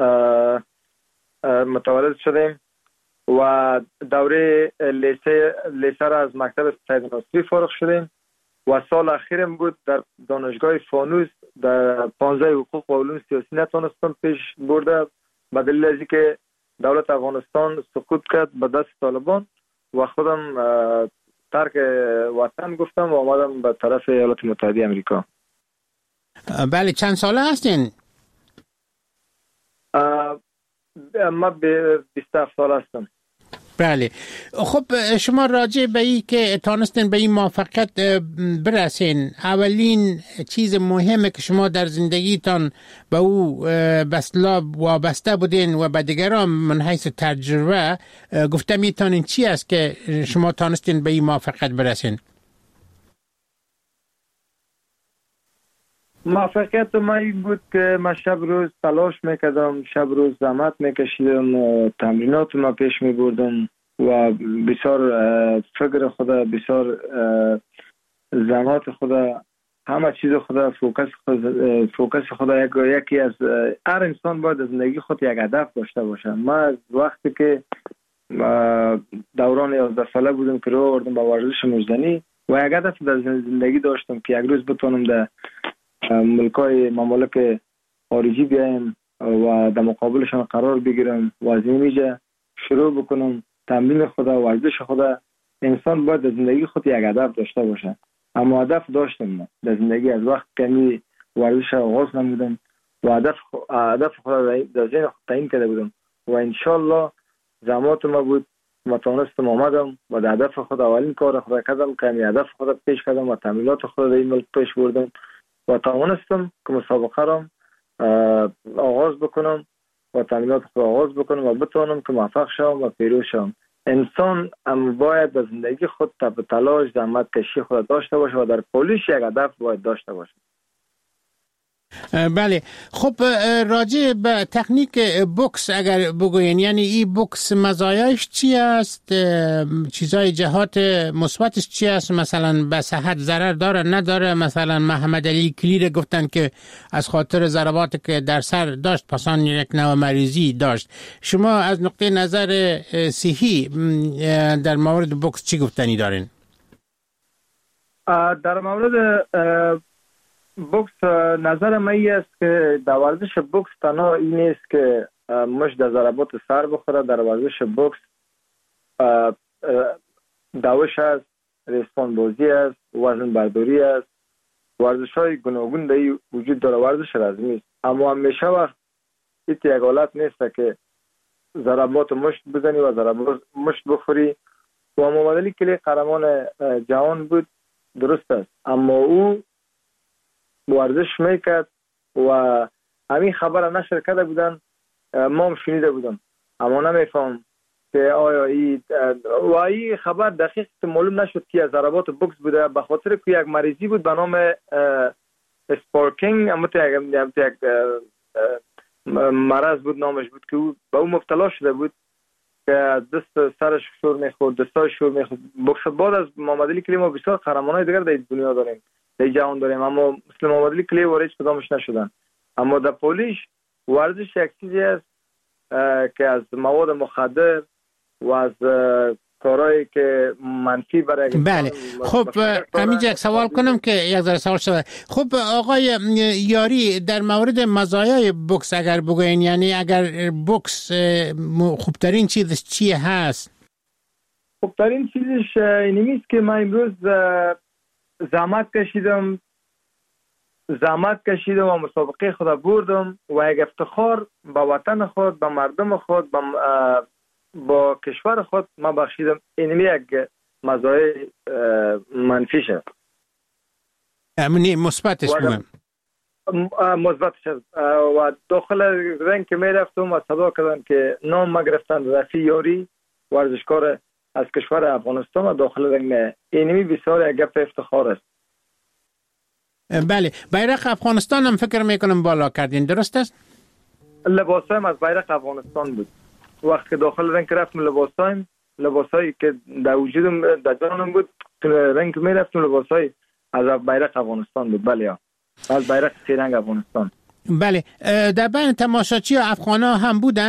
متولد شدیم و دوره لیسه را از مکتب سید ناصری فارغ شدیم و سال اخیرم بود در دانشگاه فانوس در 15 حقوق و علوم سیاسی نتونستم پیش برده به دلیل از اینکه دولت افغانستان سقوط کرد به دست طالبان و خودم ترک وطن گفتم و آمدم به طرف ایالات متحده آمریکا. بله، چند ساله هستین؟ من 27 سال هستم. بله. خب شما راجع به این که تانستین به این موفقیت برسین، اولین چیز مهمه که شما در زندگیتان به او بسلا وابسته بودین و به دیگران من حیث تجربه گفته میتونین چی است که شما تانستین به این موفقیت برسین؟ موفقیت من این بود که من شب روز تلاش میکردم، شب روز زحمت میکشیدم و تمرینات ما پیش میبردم و بسیار فکر خدا، بسیار زحمت خدا، همه چیز خدا، فوکس خدا. یکی از هر انسان باید از زندگی خود یک هدف داشته باشه. من وقتی که دوران 11 ساله بودم که رو آوردم به ورزش مجدنی و یک هدف در زندگی داشتم که یک روز بتونم در ممالک خارجی بیایم و در مقابلشان قرار بگیرم و از اینجا شروع بکنم تمرین خدا، ورزش خدا. انسان باید در زندگی خود یک هدف داشته باشه. اما هدف داشتم در زندگی از وقت که ورزش آغاز نمودم و هدف خدا در ذهن خود تعیین کرده بودم و انشالله زحمات ما بود ما تونستم آمدم و در هدف خود اولین کار خدا کردم که هدف خود پیش کردم و تمرینات خود در این ملک پیش بردم و توانستم که مسابقه را آغاز بکنم و تمرینات خود آغاز بکنم و بتوانم که موفق شوم و پیروز شوم. انسان باید در زندگی خود تب تلاش زحمت کشی خود داشته باشه و در پولیش یک هدف باید داشته باشه. بله. خب راجع به تکنیک بوکس اگر بگوین، یعنی این بوکس مزایاش چی است؟ چیزای جهات مثبتش چی است؟ مثلا به صحت ضرر داره نداره؟ مثلا محمد علی کلیر گفتن که از خاطر ضرباتی که در سر داشت پسان یک نوع مریضی داشت. شما از نقطه نظر صحی در مورد بوکس چی گفتنی دارین؟ در مورد بوکس نظر من است که در ورزش بوکس تنها این نیست که مش در ضربات سر بخوره. در ورزش بوکس دوش است، ریسمان بازی است، وزن برداری است، ورزش های گوناگون در وجود داره. ورزش رزمی است، اما همیشه وقت یک حالت نیست که ضربات مشت بزنی و ضربات مشت بخوری. و محمد علی کلی قهرمان جهان بود، درست است، اما او ورزش میکرد و همین خبر نشر کرده بودن، ما هم شنیده بودم اما نمیفهم که آیا این خبر دقیق معلوم نشد که از ضربات بوکس بوده، به خاطر که یک مریضی بود به نام اسپارکینگ، اما یک مرض بود نامش بود که او به او مبتلا شده بود که دست سرش شور میخورد، دستاش شور میخورد. بوکس بعد از محمد علی کلی ما بسیار قهرمانای دیگر در دنیا داریم، در جهان داریم، اما مثل محمد علی کلی وارد کدامش نشدن. اما در پولیش ورزش یک چیزی است که از مواد مخدر و از کارهایی که منفی برای بله. خب همینجا یک سوال کنم که یک ذره سوال شده. خب آقای یاری، در مورد مزایای بوکس اگر بگوین، یعنی اگر بوکس خوبترین چیزش چی هست؟ خوبترین چیزش اینمی است که من امروز زحمت کشیدم و مسابقه خود بردم و یک افتخار به وطن خود، به مردم خود، با کشور خود ما بخشیدم. اینمی یک مزایای منفیش است. امنی مثبتش بگم. مثبتش است. و داخل رنگ که می رفتم و صدا کردن که نام ما گرفتن رفیع یاری، ورزشکار از کشور افغانستان، و داخل رنگ اینمی بسیار یک گپ افتخار است. بله. بیرق افغانستان هم فکر میکنم بالا کردین، درست است؟ لباسایم از بیرق افغانستان بود. وقتی که داخل رنگ رفتم لباسایی که در وجودم در جانم بود، رنگ می رفتم لباسایی از بیرق افغانستان بود. بله، از بیرق سه رنگ افغانستان. بله. در بین تماشاچی افغانا هم بودن؟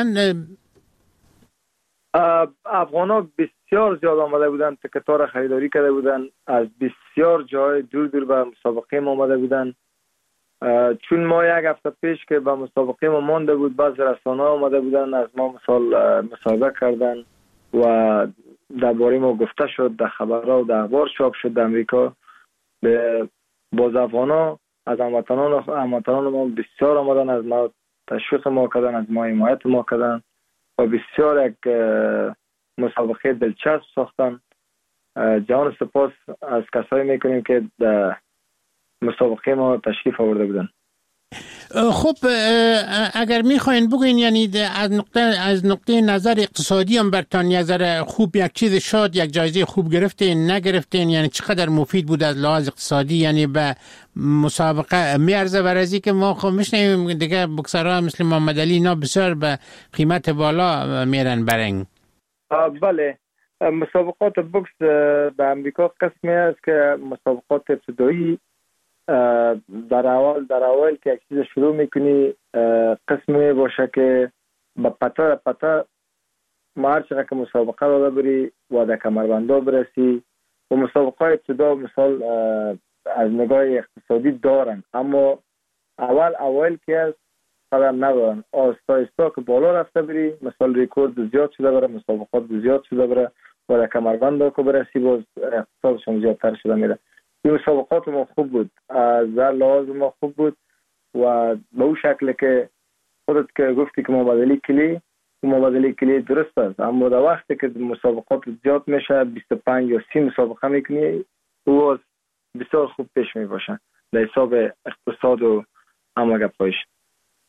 افغانا بسیار زیاد آمده بودن، تکتار خریداری کرده بودن، از بسیار جای دور دور به مسابقه ما آمده بودن. چون ما یک هفته پیش که به مسابقه ما مانده بود، بعض رسانه آمده بودن از ما مصاحبه کردن و درباره ما گفته شد، در خبرها و در اخبار چاپ شد در امریکا. باز افغانا از هموطنان ما بسیار آمدن، از ما تشویق ما کردن، از ما حمایت ما کردن و بسیار یک مسابقه دلچسب ساختن. جان سپاس از کسایی میکنیم که در مسابقه ما تشریف آورده بودن. خب اگر میخواین بگوین، یعنی از نقطه نظر اقتصادی هم برتان یک ذره خوب یک چیز شد، یک جایزه خوب گرفتین نگرفتین، یعنی چقدر مفید بود از لحاظ اقتصادی، یعنی به مسابقه میارزه برازی که ما خب میشنیم دیگه بوکسرها مثل محمد علی اینا بسیار به قیمت بالا میرن برنگ. بله، مسابقات بوکس در امریکا قسمی است که مسابقات ابتدایی در اول که یک چیز شروع میکنی قسمی باشه که با پتا ما هر چقدر که مسابقه را بری و در کمربندا برسی و مسابقه ابتدا مثال از نگاه اقتصادی دارن، اما اول که از قدم ندارن، آستا که بالا رفته بری، مثال ریکورد زیاد شده بره، مسابقات زیاد شده بره و در کمربندا که برسی باز اقتصادشون زیادتر شده میره. این مسابقات ما خوب بود، از لحاظ ما خوب بود و به اون شکل که خودت که گفتی که محمد علی کلی درست است، اما در وقتی که مسابقات زیاد میشه 25 یا 30 مسابقه میکنی او بسیار خوب پیش می باشه در حساب اقتصاد و همه گپایش.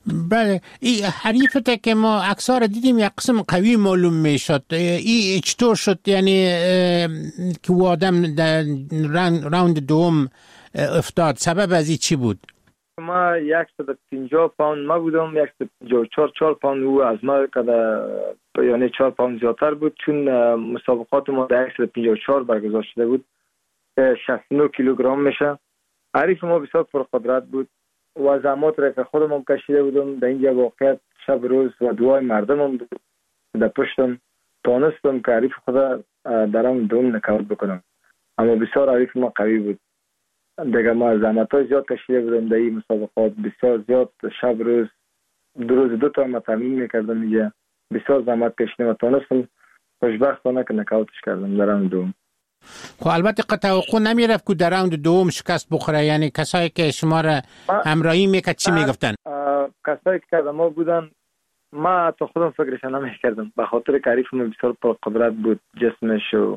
بله این حریفته که ما اکثر دیدیم یک قسم قوی معلوم می شد. این چطور شد یعنی که او آدم در راوند دوم افتاد؟ سبب از این چی بود؟ ما 150 پوند ما بودم، 154 پوند او از ما کده، یعنی 4 پوند زیادتر بود، چون مسابقات ما در 154 برگزار شده بود، 69 کیلوگرم میشه. حریف ما بسیار پرقدرت بود و زحمات را که خودم کشیده بودم در اینجا واقعیت شب روز و دعای مردم هم در پشتم تانستم که حریف خدا درم دوم نکاوت بکنم. اما بسیار حریف ما قوی بود دیگه. ما زحمت های زیاد کشیده بودم در این مسابقات، بسیار زیاد، شب روز دو تا ما تمرین میکردم اینجا، بسیار زحمت کشیدم و تانستم خوشبختانه که نکاوتش کردم درم دوم. خب البته توقع نمیرفت که در راوند دوم شکست بخوره، یعنی کسایی که شما را همراهی میکرد چی میگفتن؟ کسایی که ما بودن ما تا خودم فکرش نمیکردم، به خاطر که حریف ما بسیار پرقدرت بود، جسمش و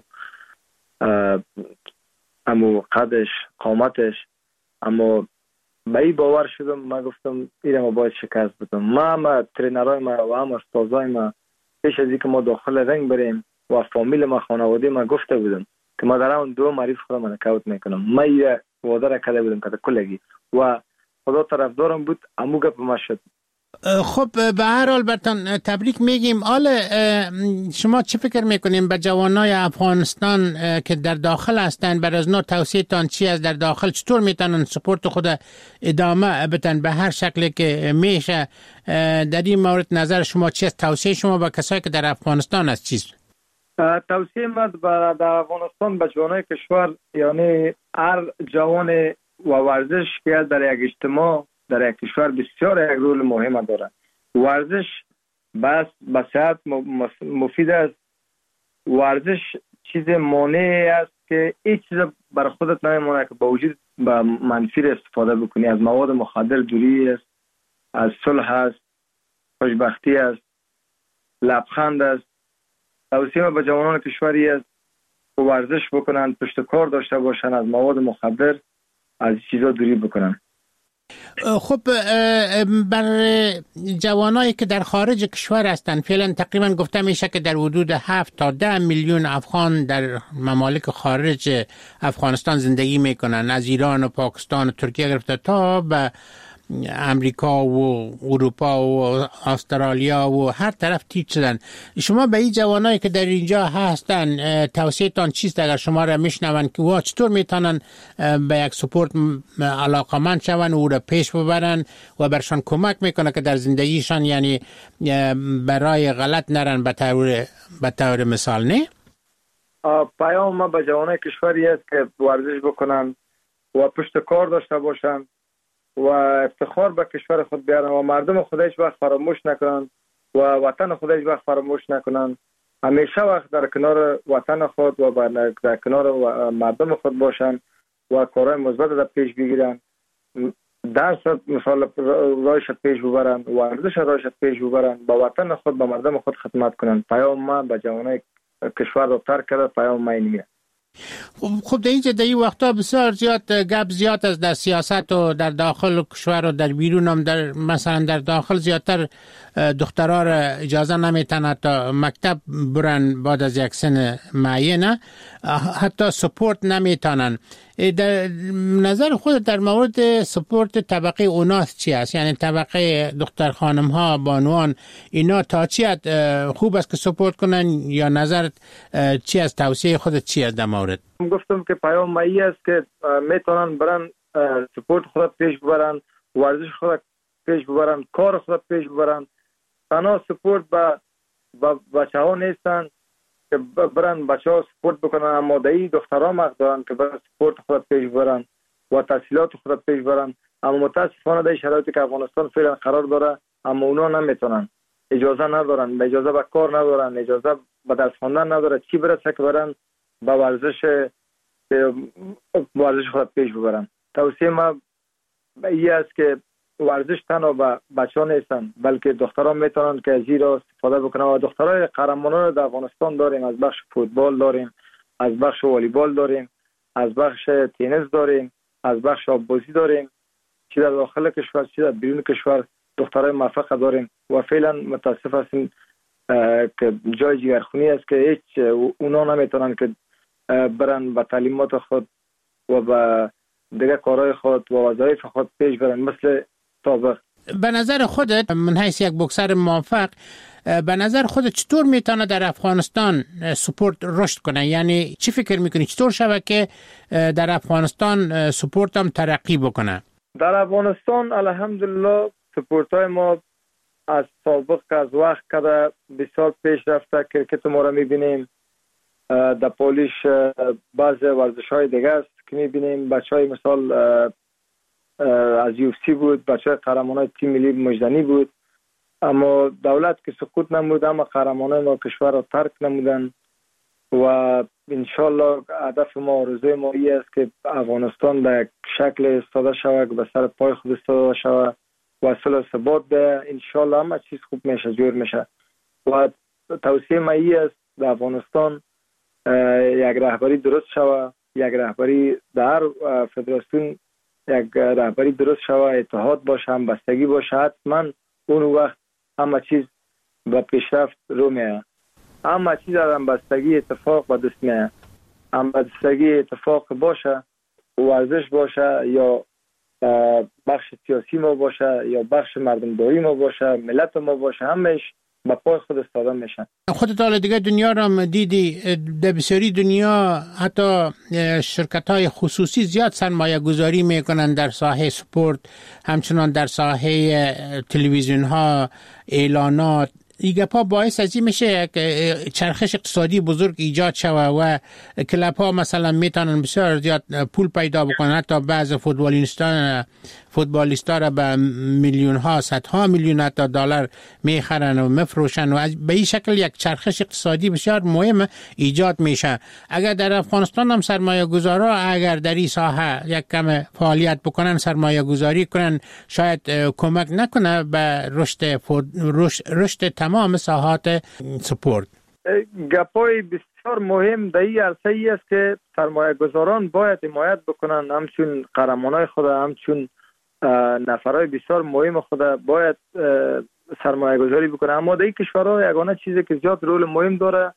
امو قدش قامتش. اما به این باور شدم، ما گفتم ایره ما باید شکست بدم. ما ترینرهای ما و هم استازای ما پیش از اینکه ما داخل رنگ بریم و فامیل ما خانواده ما گفته بودم که ما در اون دو معریف خودم نکاوت میکنم. ما ایره وعده را کرده بودم که کلگی و خدا طرفدارم بود، امو گپ ما شد. خب به هر حال برتان تبریک میگیم. حالا شما چه فکر میکنیم به جوانای افغانستان که در داخل هستند؟ بر از نوع توصیه تان چی از در داخل چطور میتونن سپورت خود ادامه بدن به هر شکلی که میشه؟ در این مورد نظر شما چی است؟ توصیه شما به کسایی که در افغانستان است چیست؟ توصیه من در افغانستان به جوانای کشور، یعنی هر جوان و ورزش که در یک اجتماع در یک کشور بسیار یک رول مهم داره. ورزش بس به صحت مفید است. ورزش چیز مانع است که هیچ چیز بر خودت نمیمونه که با وجود به منفی استفاده بکنی. از مواد مخدر دوری است، از صلح است، خوشبختی است، لبخند است. توصیه به جوانان کشوری است که ورزش بکنن، پشت کار داشته باشن، از مواد مخدر از چیزا دوری بکنن. خب بر جوانایی که در خارج کشور هستند فعلا تقریبا گفته میشه که در حدود 7 تا 10 میلیون افغان در ممالک خارج افغانستان زندگی میکنن، از ایران و پاکستان و ترکیه گرفته تا به امریکا و اروپا و استرالیا و هر طرف تیپ شدن. شما به این جوانایی که در اینجا هستن توصیه تان چیست اگر شما را میشنون که وا چطور میتونن به یک سپورت علاقمند شون و او را پیش ببرن و برشان کمک میکنه که در زندگیشان یعنی برای غلط نرن به طور مثال؟ نه پیام ما به جوانای کشوری است که ورزش بکنن و پشت کار داشته باشن و افتخار به کشور خود بیارن و مردم خود هیچ وقت فراموش نکنن و وطن خود هیچ وقت فراموش نکنن. همیشه وقت در کنار وطن خود و در کنار مردم خود باشن و کارهای مثبت را پیش بگیرن. درس مثلا رایش پیش ببرن، ورزش رایش پیش ببرن، با وطن خود با مردم خود خدمت کنن. پیام ما به جوانای کشور رو ترک کرده، پیام ما اینه. خب در اینجا در این وقتا بسیار زیاد گپ زیاد است در سیاست و در داخل کشور و در بیرون هم. در مثلا در داخل زیادتر دخترها را اجازه نمیتن تا مکتب برن بعد از یک سن معینه، حتی سپورت نمیتونن. در نظر خود در مورد سپورت طبقه اوناس چی است؟ یعنی طبقه دختر خانم ها، بانوان، اینا تا چی خوب است که سپورت کنن یا نظرت چی است؟ توصیه خودت چی است در مورد؟ گفتم که پیام مایی است که میتونن برن سپورت خود پیش ببرن، ورزش خود پیش ببرن، کار خود پیش ببرن. تنها سپورت با بچه ها نیستن که برن بچه ها سپورت بکنن، اما دایی دخترها مقد دارن که برن سپورت خود پیش برن و تحصیلات خود پیش برن. اما متاسفانه در شرایطی که افغانستان فعلا قرار داره، اما اونا نمیتونن، اجازه ندارن، اجازه به کار ندارن، اجازه به درس خواندن نداره، چی برسه که برن به ورزش خود پیش ببرن. توصیه ما این است که ورزش تنها به بچه‌ها نیستن، بلکه دخترها میتونن که از این را استفاده بکنن. و دخترای قهرمانان در افغانستان داریم، از بخش فوتبال داریم، از بخش والیبال داریم، از بخش تنیس داریم، از بخش آب‌بازی داریم چی در داخل کشور چی در بیرون کشور دخترای موفق داریم و فعلا متاسف هستیم که جای جگرخونی است که هیچ اونا نمیتونن که برن به تعلیمات خود و به دیگه کارهای خود و وظایف خود پیش برن مثل سابق. به نظر خودت من حیث یک بوکسر موفق، به نظر خودت چطور میتونه در افغانستان سپورت رشد کنه؟ یعنی چی فکر میکنی چطور شود که در افغانستان سپورت هم ترقی بکنه؟ در افغانستان الحمدلله سپورت های ما از سابق از وقت کده بسیار پیش رفته. کرکت ما را میبینیم، در پولیش بعض ورزش های دیگه است که میبینیم. بچه های مثال از UFC بود، بچه های قهرمان های تیم ملی مجدنی بود، اما دولت که سکوت نمود، اما قهرمانان ما کشور را ترک نمودن و انشالله هدف ما آرزوی ما ای است که افغانستان به یک شکل استاده شود، به سر پای خود استاده شود و صلح و ثبات ده. انشالله همه چیز خوب میشه، جور میشه و توصیه ما ای است در افغانستان یک رهبری درست شود، یک رهبری در فدراسیون یک رهبری درست شود، اتحاد باشه، همبستگی باشه. حتما اون وقت همه چیز به پیشرفت رو میه. همه چیز در همبستگی اتفاق به دست میه. همبستگی اتفاق باشه، ورزش باشه یا بخش سیاسی ما باشه یا بخش مردمداری ما باشه، ملت ما باشه، همش با پای خود استاده میشن. خودت حالا دیگه دنیا را دیدی، در بسیاری دنیا حتی شرکت های خصوصی زیاد سرمایه گذاری میکنن در ساحه سپورت، همچنان در ساحه تلویزیون ها، اعلانات. این پا باعث از این میشه که چرخش اقتصادی بزرگ ایجاد شود و کلاب ها مثلا میتونن بسیار زیاد پول پیدا بکنن، حتی بعض فوتبالیستا را به میلیون ها، صدها میلیون حتی دلار میخرن و مفروشن و به این شکل یک چرخش اقتصادی بسیار مهم ایجاد میشه. اگر در افغانستان هم سرمایه گذارا اگر در این ساحه یک کم فعالیت بکنن، سرمایه گذاری کنن، شاید کمک نکنه به رشد تمام ساحات سپورت. گپای بسیار مهم در این عرصه ای است که سرمایه گذاران باید حمایت بکنن، همچون قهرمانای خود، همچون نفرای بسیار مهم خود باید سرمایه گذاری بکنن. اما در این کشورها یگانه چیزی که زیاد رول مهم داره،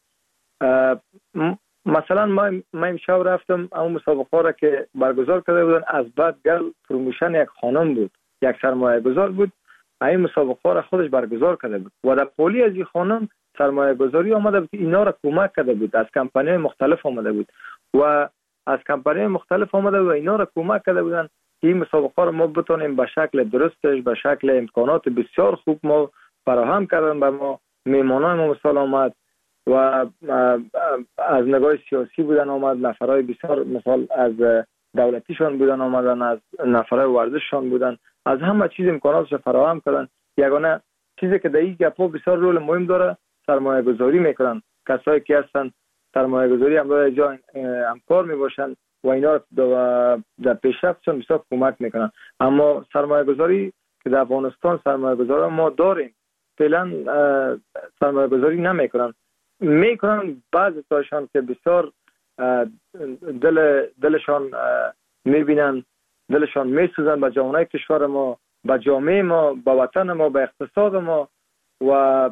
مثلا ما امشب رفتم اون مسابقه را که برگزار کرده بودن، از بعد گل پروموشن یک خانم بود، یک سرمایه گذار بود، این مسابقه را خودش برگزار کرده بود و در پولی از این خانم سرمایه گذاری آمده بود، اینا را کمک کرده بود، از کمپانی مختلف آمده بود و از کمپانی مختلف آمده بود و اینا را کمک کرده بودن که این مسابقه را ما بتونیم به شکل درستش، به شکل امکانات بسیار خوب ما فراهم کردن به ما. میمانای ما مثال آمد و از نگاه سیاسی بودن آمد، نفرای بسیار مثال از دولتیشان بودن آمدن، از نفرای ورزششان بودن، از همه چیز امکاناتش فراهم کردن. یگانه چیزی که در این گپا بسیار رول مهم داره سرمایه گذاری میکنن. کسایی که هستن سرمایه گذاری هم برای جا همکار میباشن و اینا در پیشرفتشون بسیار کمک میکنن. اما سرمایه گذاری که در افغانستان سرمایه گذاری ما داریم فعلا سرمایه گذاری نمیکنن. بعضی تاشان که بسیار دلشان میبینن، دلشان میسوزن به جامعه کشور ما، به جامعه ما، به وطن ما، به اقتصاد ما و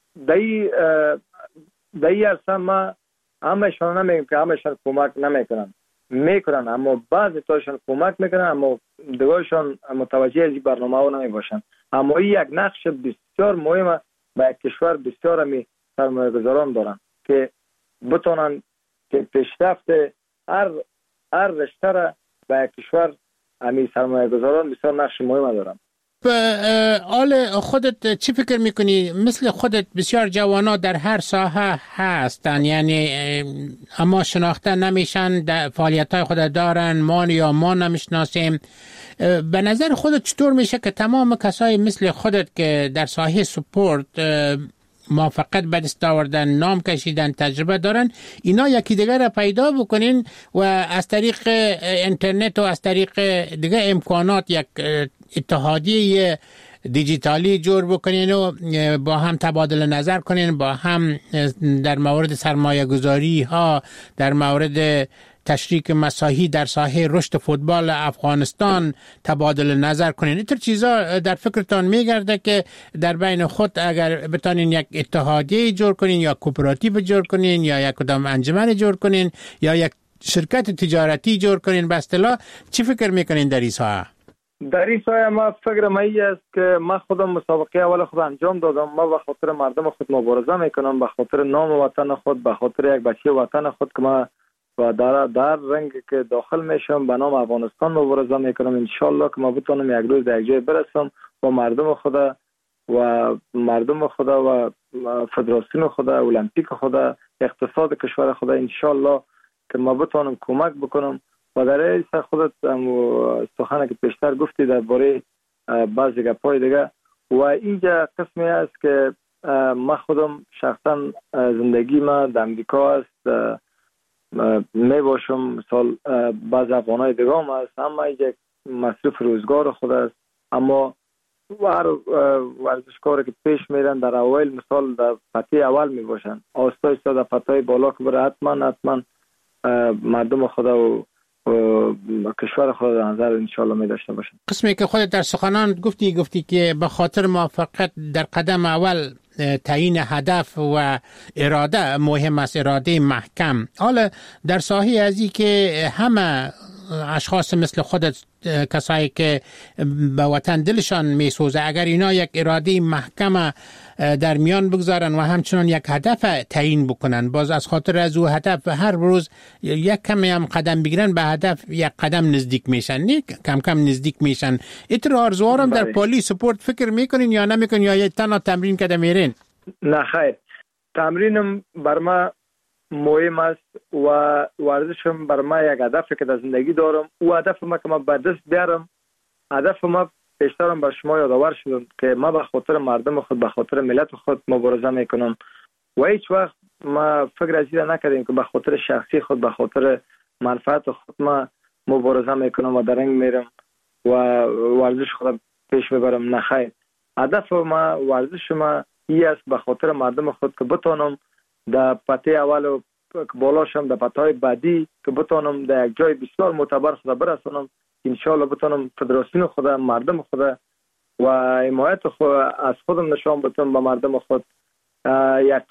دایی عرصه ما همهشان نمیگم که همهشان کمک میکنن، اما بعضی تاشان کمک میکنن اما دیگرشان متوجه از این برنامه ها نمیباشن. اما این یک نقش بسیار مهمه به یک کشور بسیار همی سرمایه گذاران دارن که بتونن که پیشرفت هر رشته را به یک کشور همی سرمایه گذاران بسیار نقش مهم دارن. آل خودت چی فکر میکنی؟ مثل خودت بسیار جوانا در هر ساحه هستن، یعنی اما شناخته نمیشن، فعالیت های خود دارن، ما نمیشناسیم. به نظر خودت چطور میشه که تمام کسای مثل خودت که در ساحه سپورت موفقیت به دست آوردن، نام کشیدن، تجربه دارن، اینا یکی دیگر را پیدا بکنین و از طریق اینترنت و از طریق دیگه امکانات یک اتحادیه دیجیتالی جور بکنین و با هم تبادل نظر کنین، با هم در مورد سرمایه گذاری ها، در مورد تشریک مساحی در ساحه رشد فوتبال افغانستان تبادل نظر کنین. اینطور چیزا در فکرتان میگرده که در بین خود اگر بتانین یک اتحادیه جور کنین یا کوپراتیو جور کنین یا یک کدام انجمن جور کنین یا یک شرکت تجارتی جور کنین، به اصطلاح چی فکر میکنین در این ساحه؟ در این سایه ما فکر ای است که ما خودم مسابقه اول خود انجام دادم. ما به خاطر مردم خود مبارزه میکنم، به خاطر نام وطن خود، به خاطر یک بچه وطن خود که ما و در رنگ که داخل میشم به نام افغانستان مبارزه میکنم. انشالله که ما بتونم یک روز در یک جای برسم و مردم خود و فدراسیون خود، المپیک خود، اقتصاد کشور خود انشالله که ما بتونم کمک بکنم. و در این خودت سخنه که پیشتر گفتی درباره بعضی گپای دیگه و اینجا قسمی است که ما خودم شخصا زندگی ما در امریکا است، می باشم مثال بعض افغانای دیگه هم است، اما اینجا مصرف روزگار خود است. اما ورزشکاری که پیش میرن در اول مثال در پته اول می باشن، آستا ایستا در پته بالا که بره حتما مردم خود و کشور خود در نظر انشالله می داشته باشن. قسمی که خودت در سخنان گفتی که به خاطر موفقیت در قدم اول تعیین هدف و اراده مهم است، اراده محکم. حالا در ساحه ازی که همه اشخاص مثل خودت، کسایی که به وطن دلشان میسوزه، اگر اینا یک اراده محکم در میان بگذارن و همچنان یک هدف تعیین بکنن، باز از خاطر از او هدف هر روز یک کمی هم قدم بگیرن به هدف یک قدم نزدیک میشن، نه کم کم نزدیک میشن. ایتر آرزوارم در پالی سپورت فکر میکنین یا نمیکنین یا تنها تمرین کده میرین؟ نه خیر، تمرینم بر ما مهم است و ورزشم بر ما یک هدفی که در زندگی دارم. او هدف ما که ما به دست بیارم، هدف ما پیشترم بر شما یادآور شدم که ما به خاطر مردم خود، به خاطر ملت خود مبارزه میکنم و هیچ وقت ما فکر از این نکردیم که به خاطر شخصی خود، به خاطر منفعت خود ما مبارزه میکنم و در رنگ میرم و ورزش خود پیش میبرم. نه خیر، هدف ما، ورزش ما این است به خاطر مردم خود که بتونم در پته اول و بالاشم در پته های بعدی که بتونم در یک جای بسیار معتبر خود برسونم. انشالله بتونم فدراسیون خود، مردم خود و حمایت خود از خودم نشان بدم به مردم خود. یک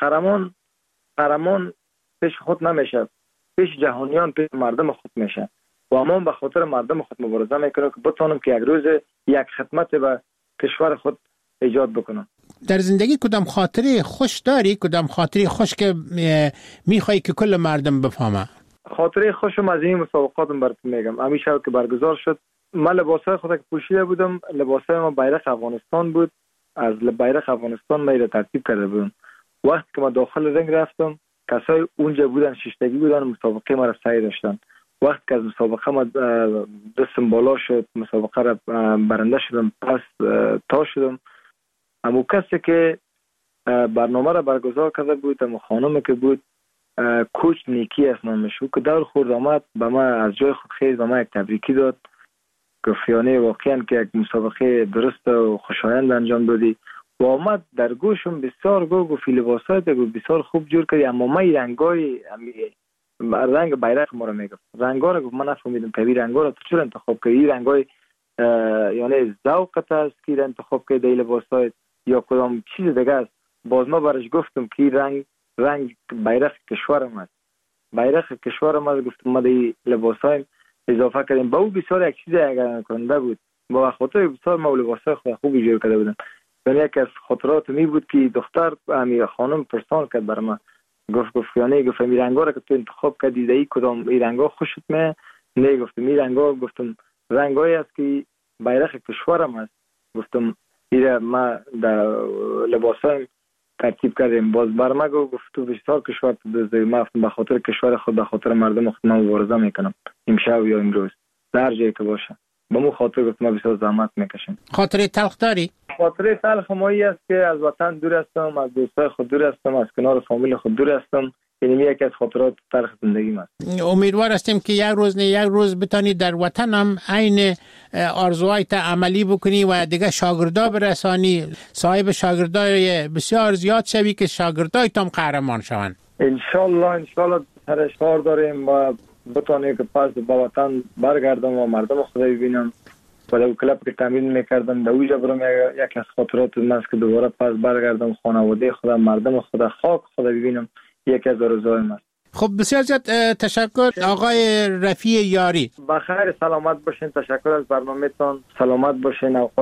قهرمان پیش خود نمیشه، پیش جهانیان، پیش مردم خود میشه و ما به خاطر مردم خود مبارزه میکنم که بتونم که یک روز یک خدمت به کشور خود ایجاد بکنم. در زندگی کدام خاطره خوش داری؟ کدام خاطره خوش که میخوایی که کل مردم بفهمه؟ خاطره خوشم از این مسابقاتم براتون میگم. همیشه که برگزار شد، من لباسای خود که پوشیده بودم، لباسای ما بیرق افغانستان بود. از بیرق افغانستان من را ترتیب کرده بودم. وقتی که ما داخل رنگ رفتم، کسای اونجا بودن، ششتگی بودن، مسابقه ما را سعی داشتن. وقتی که از مسابقه ما دستم بالا شد، مسابقه را برنده شدم، پس تا شدم. اما کسی که برنامه را برگزار کرده بود، اما خانمی که بود، کوچ نیکی است نامش، که دور خورد آمد به ما از جای خود خیز به ما یک تبریکی داد، گفت یعنی واقعا که یک مسابقه درست و خوشایند انجام دادی و آمد در گوشم بسیار گفت لباسات بسیار خوب جور کردی، اما ما رنگای رنگ بیرق ما رو میگفت، رنگا رو گفت من نفهمیدم که این رنگا رو تو چرا انتخاب کردی؟ این رنگای یعنی ذوقت است که انتخاب کردی لباسات یا کدام چیز دیگه است؟ باز ما برش گفتم که رنگ بیرق کشورم است، بیرق کشورم است. گفتم ما دی لباسای اضافه کردیم. با او بسیار یک چیز اگر کننده بود، با خاطر بسیار ما لباسای خود خوبی جور کرده بودم. یعنی یک از خاطرات می بود که دختر امیر خانم پرسان کرد بر ما، گفت یعنی گفت این رنگا رو که تو انتخاب کردی دی کدام این رنگا خوشت میاد؟ نه گفتم این رنگا، گفتم رنگایی است که بیرق کشورم است. گفتم این ما در لباسای ترتیب کردیم. باز بر ما گفت تو بسیار کشور تو ما به خاطر کشور خود، به خاطر مردم خود من مبارزه میکنم امشب یا امروز در جایی که باشه. به مو خاطر گفت ما بسیار زحمت میکشیم. خاطره تلخ داری؟ خاطره تلخ مایی است که از وطن دور هستم، از دوستای خود دور هستم، از کنار فامیل خود دور هستم. این یکی از خاطرات تلخ زندگی است. امیدوار هستیم که یک روز بتانی در وطن هم عین آرزوهایت عملی بکنی و دیگه شاگردا برسانی، صاحب شاگردای بسیار زیاد شوی که شاگردای تام قهرمان شوند. ان شاء الله سرش کار داریم و بتونه که پس به وطن برگردم و مردم خدا ببینم و در کلاب که تمرین میکردم در اوجا برم یک از خاطرات من است که دوباره پس برگردم خانواده خدا مردم خدا خاک خدا ببینم یکی از آرزوهای من. خب بسیار زیاد تشکر آقای رفیع یاری. بخیر سلامت باشین. تشکر از برنامه‌تان. سلامت باشین. اوقات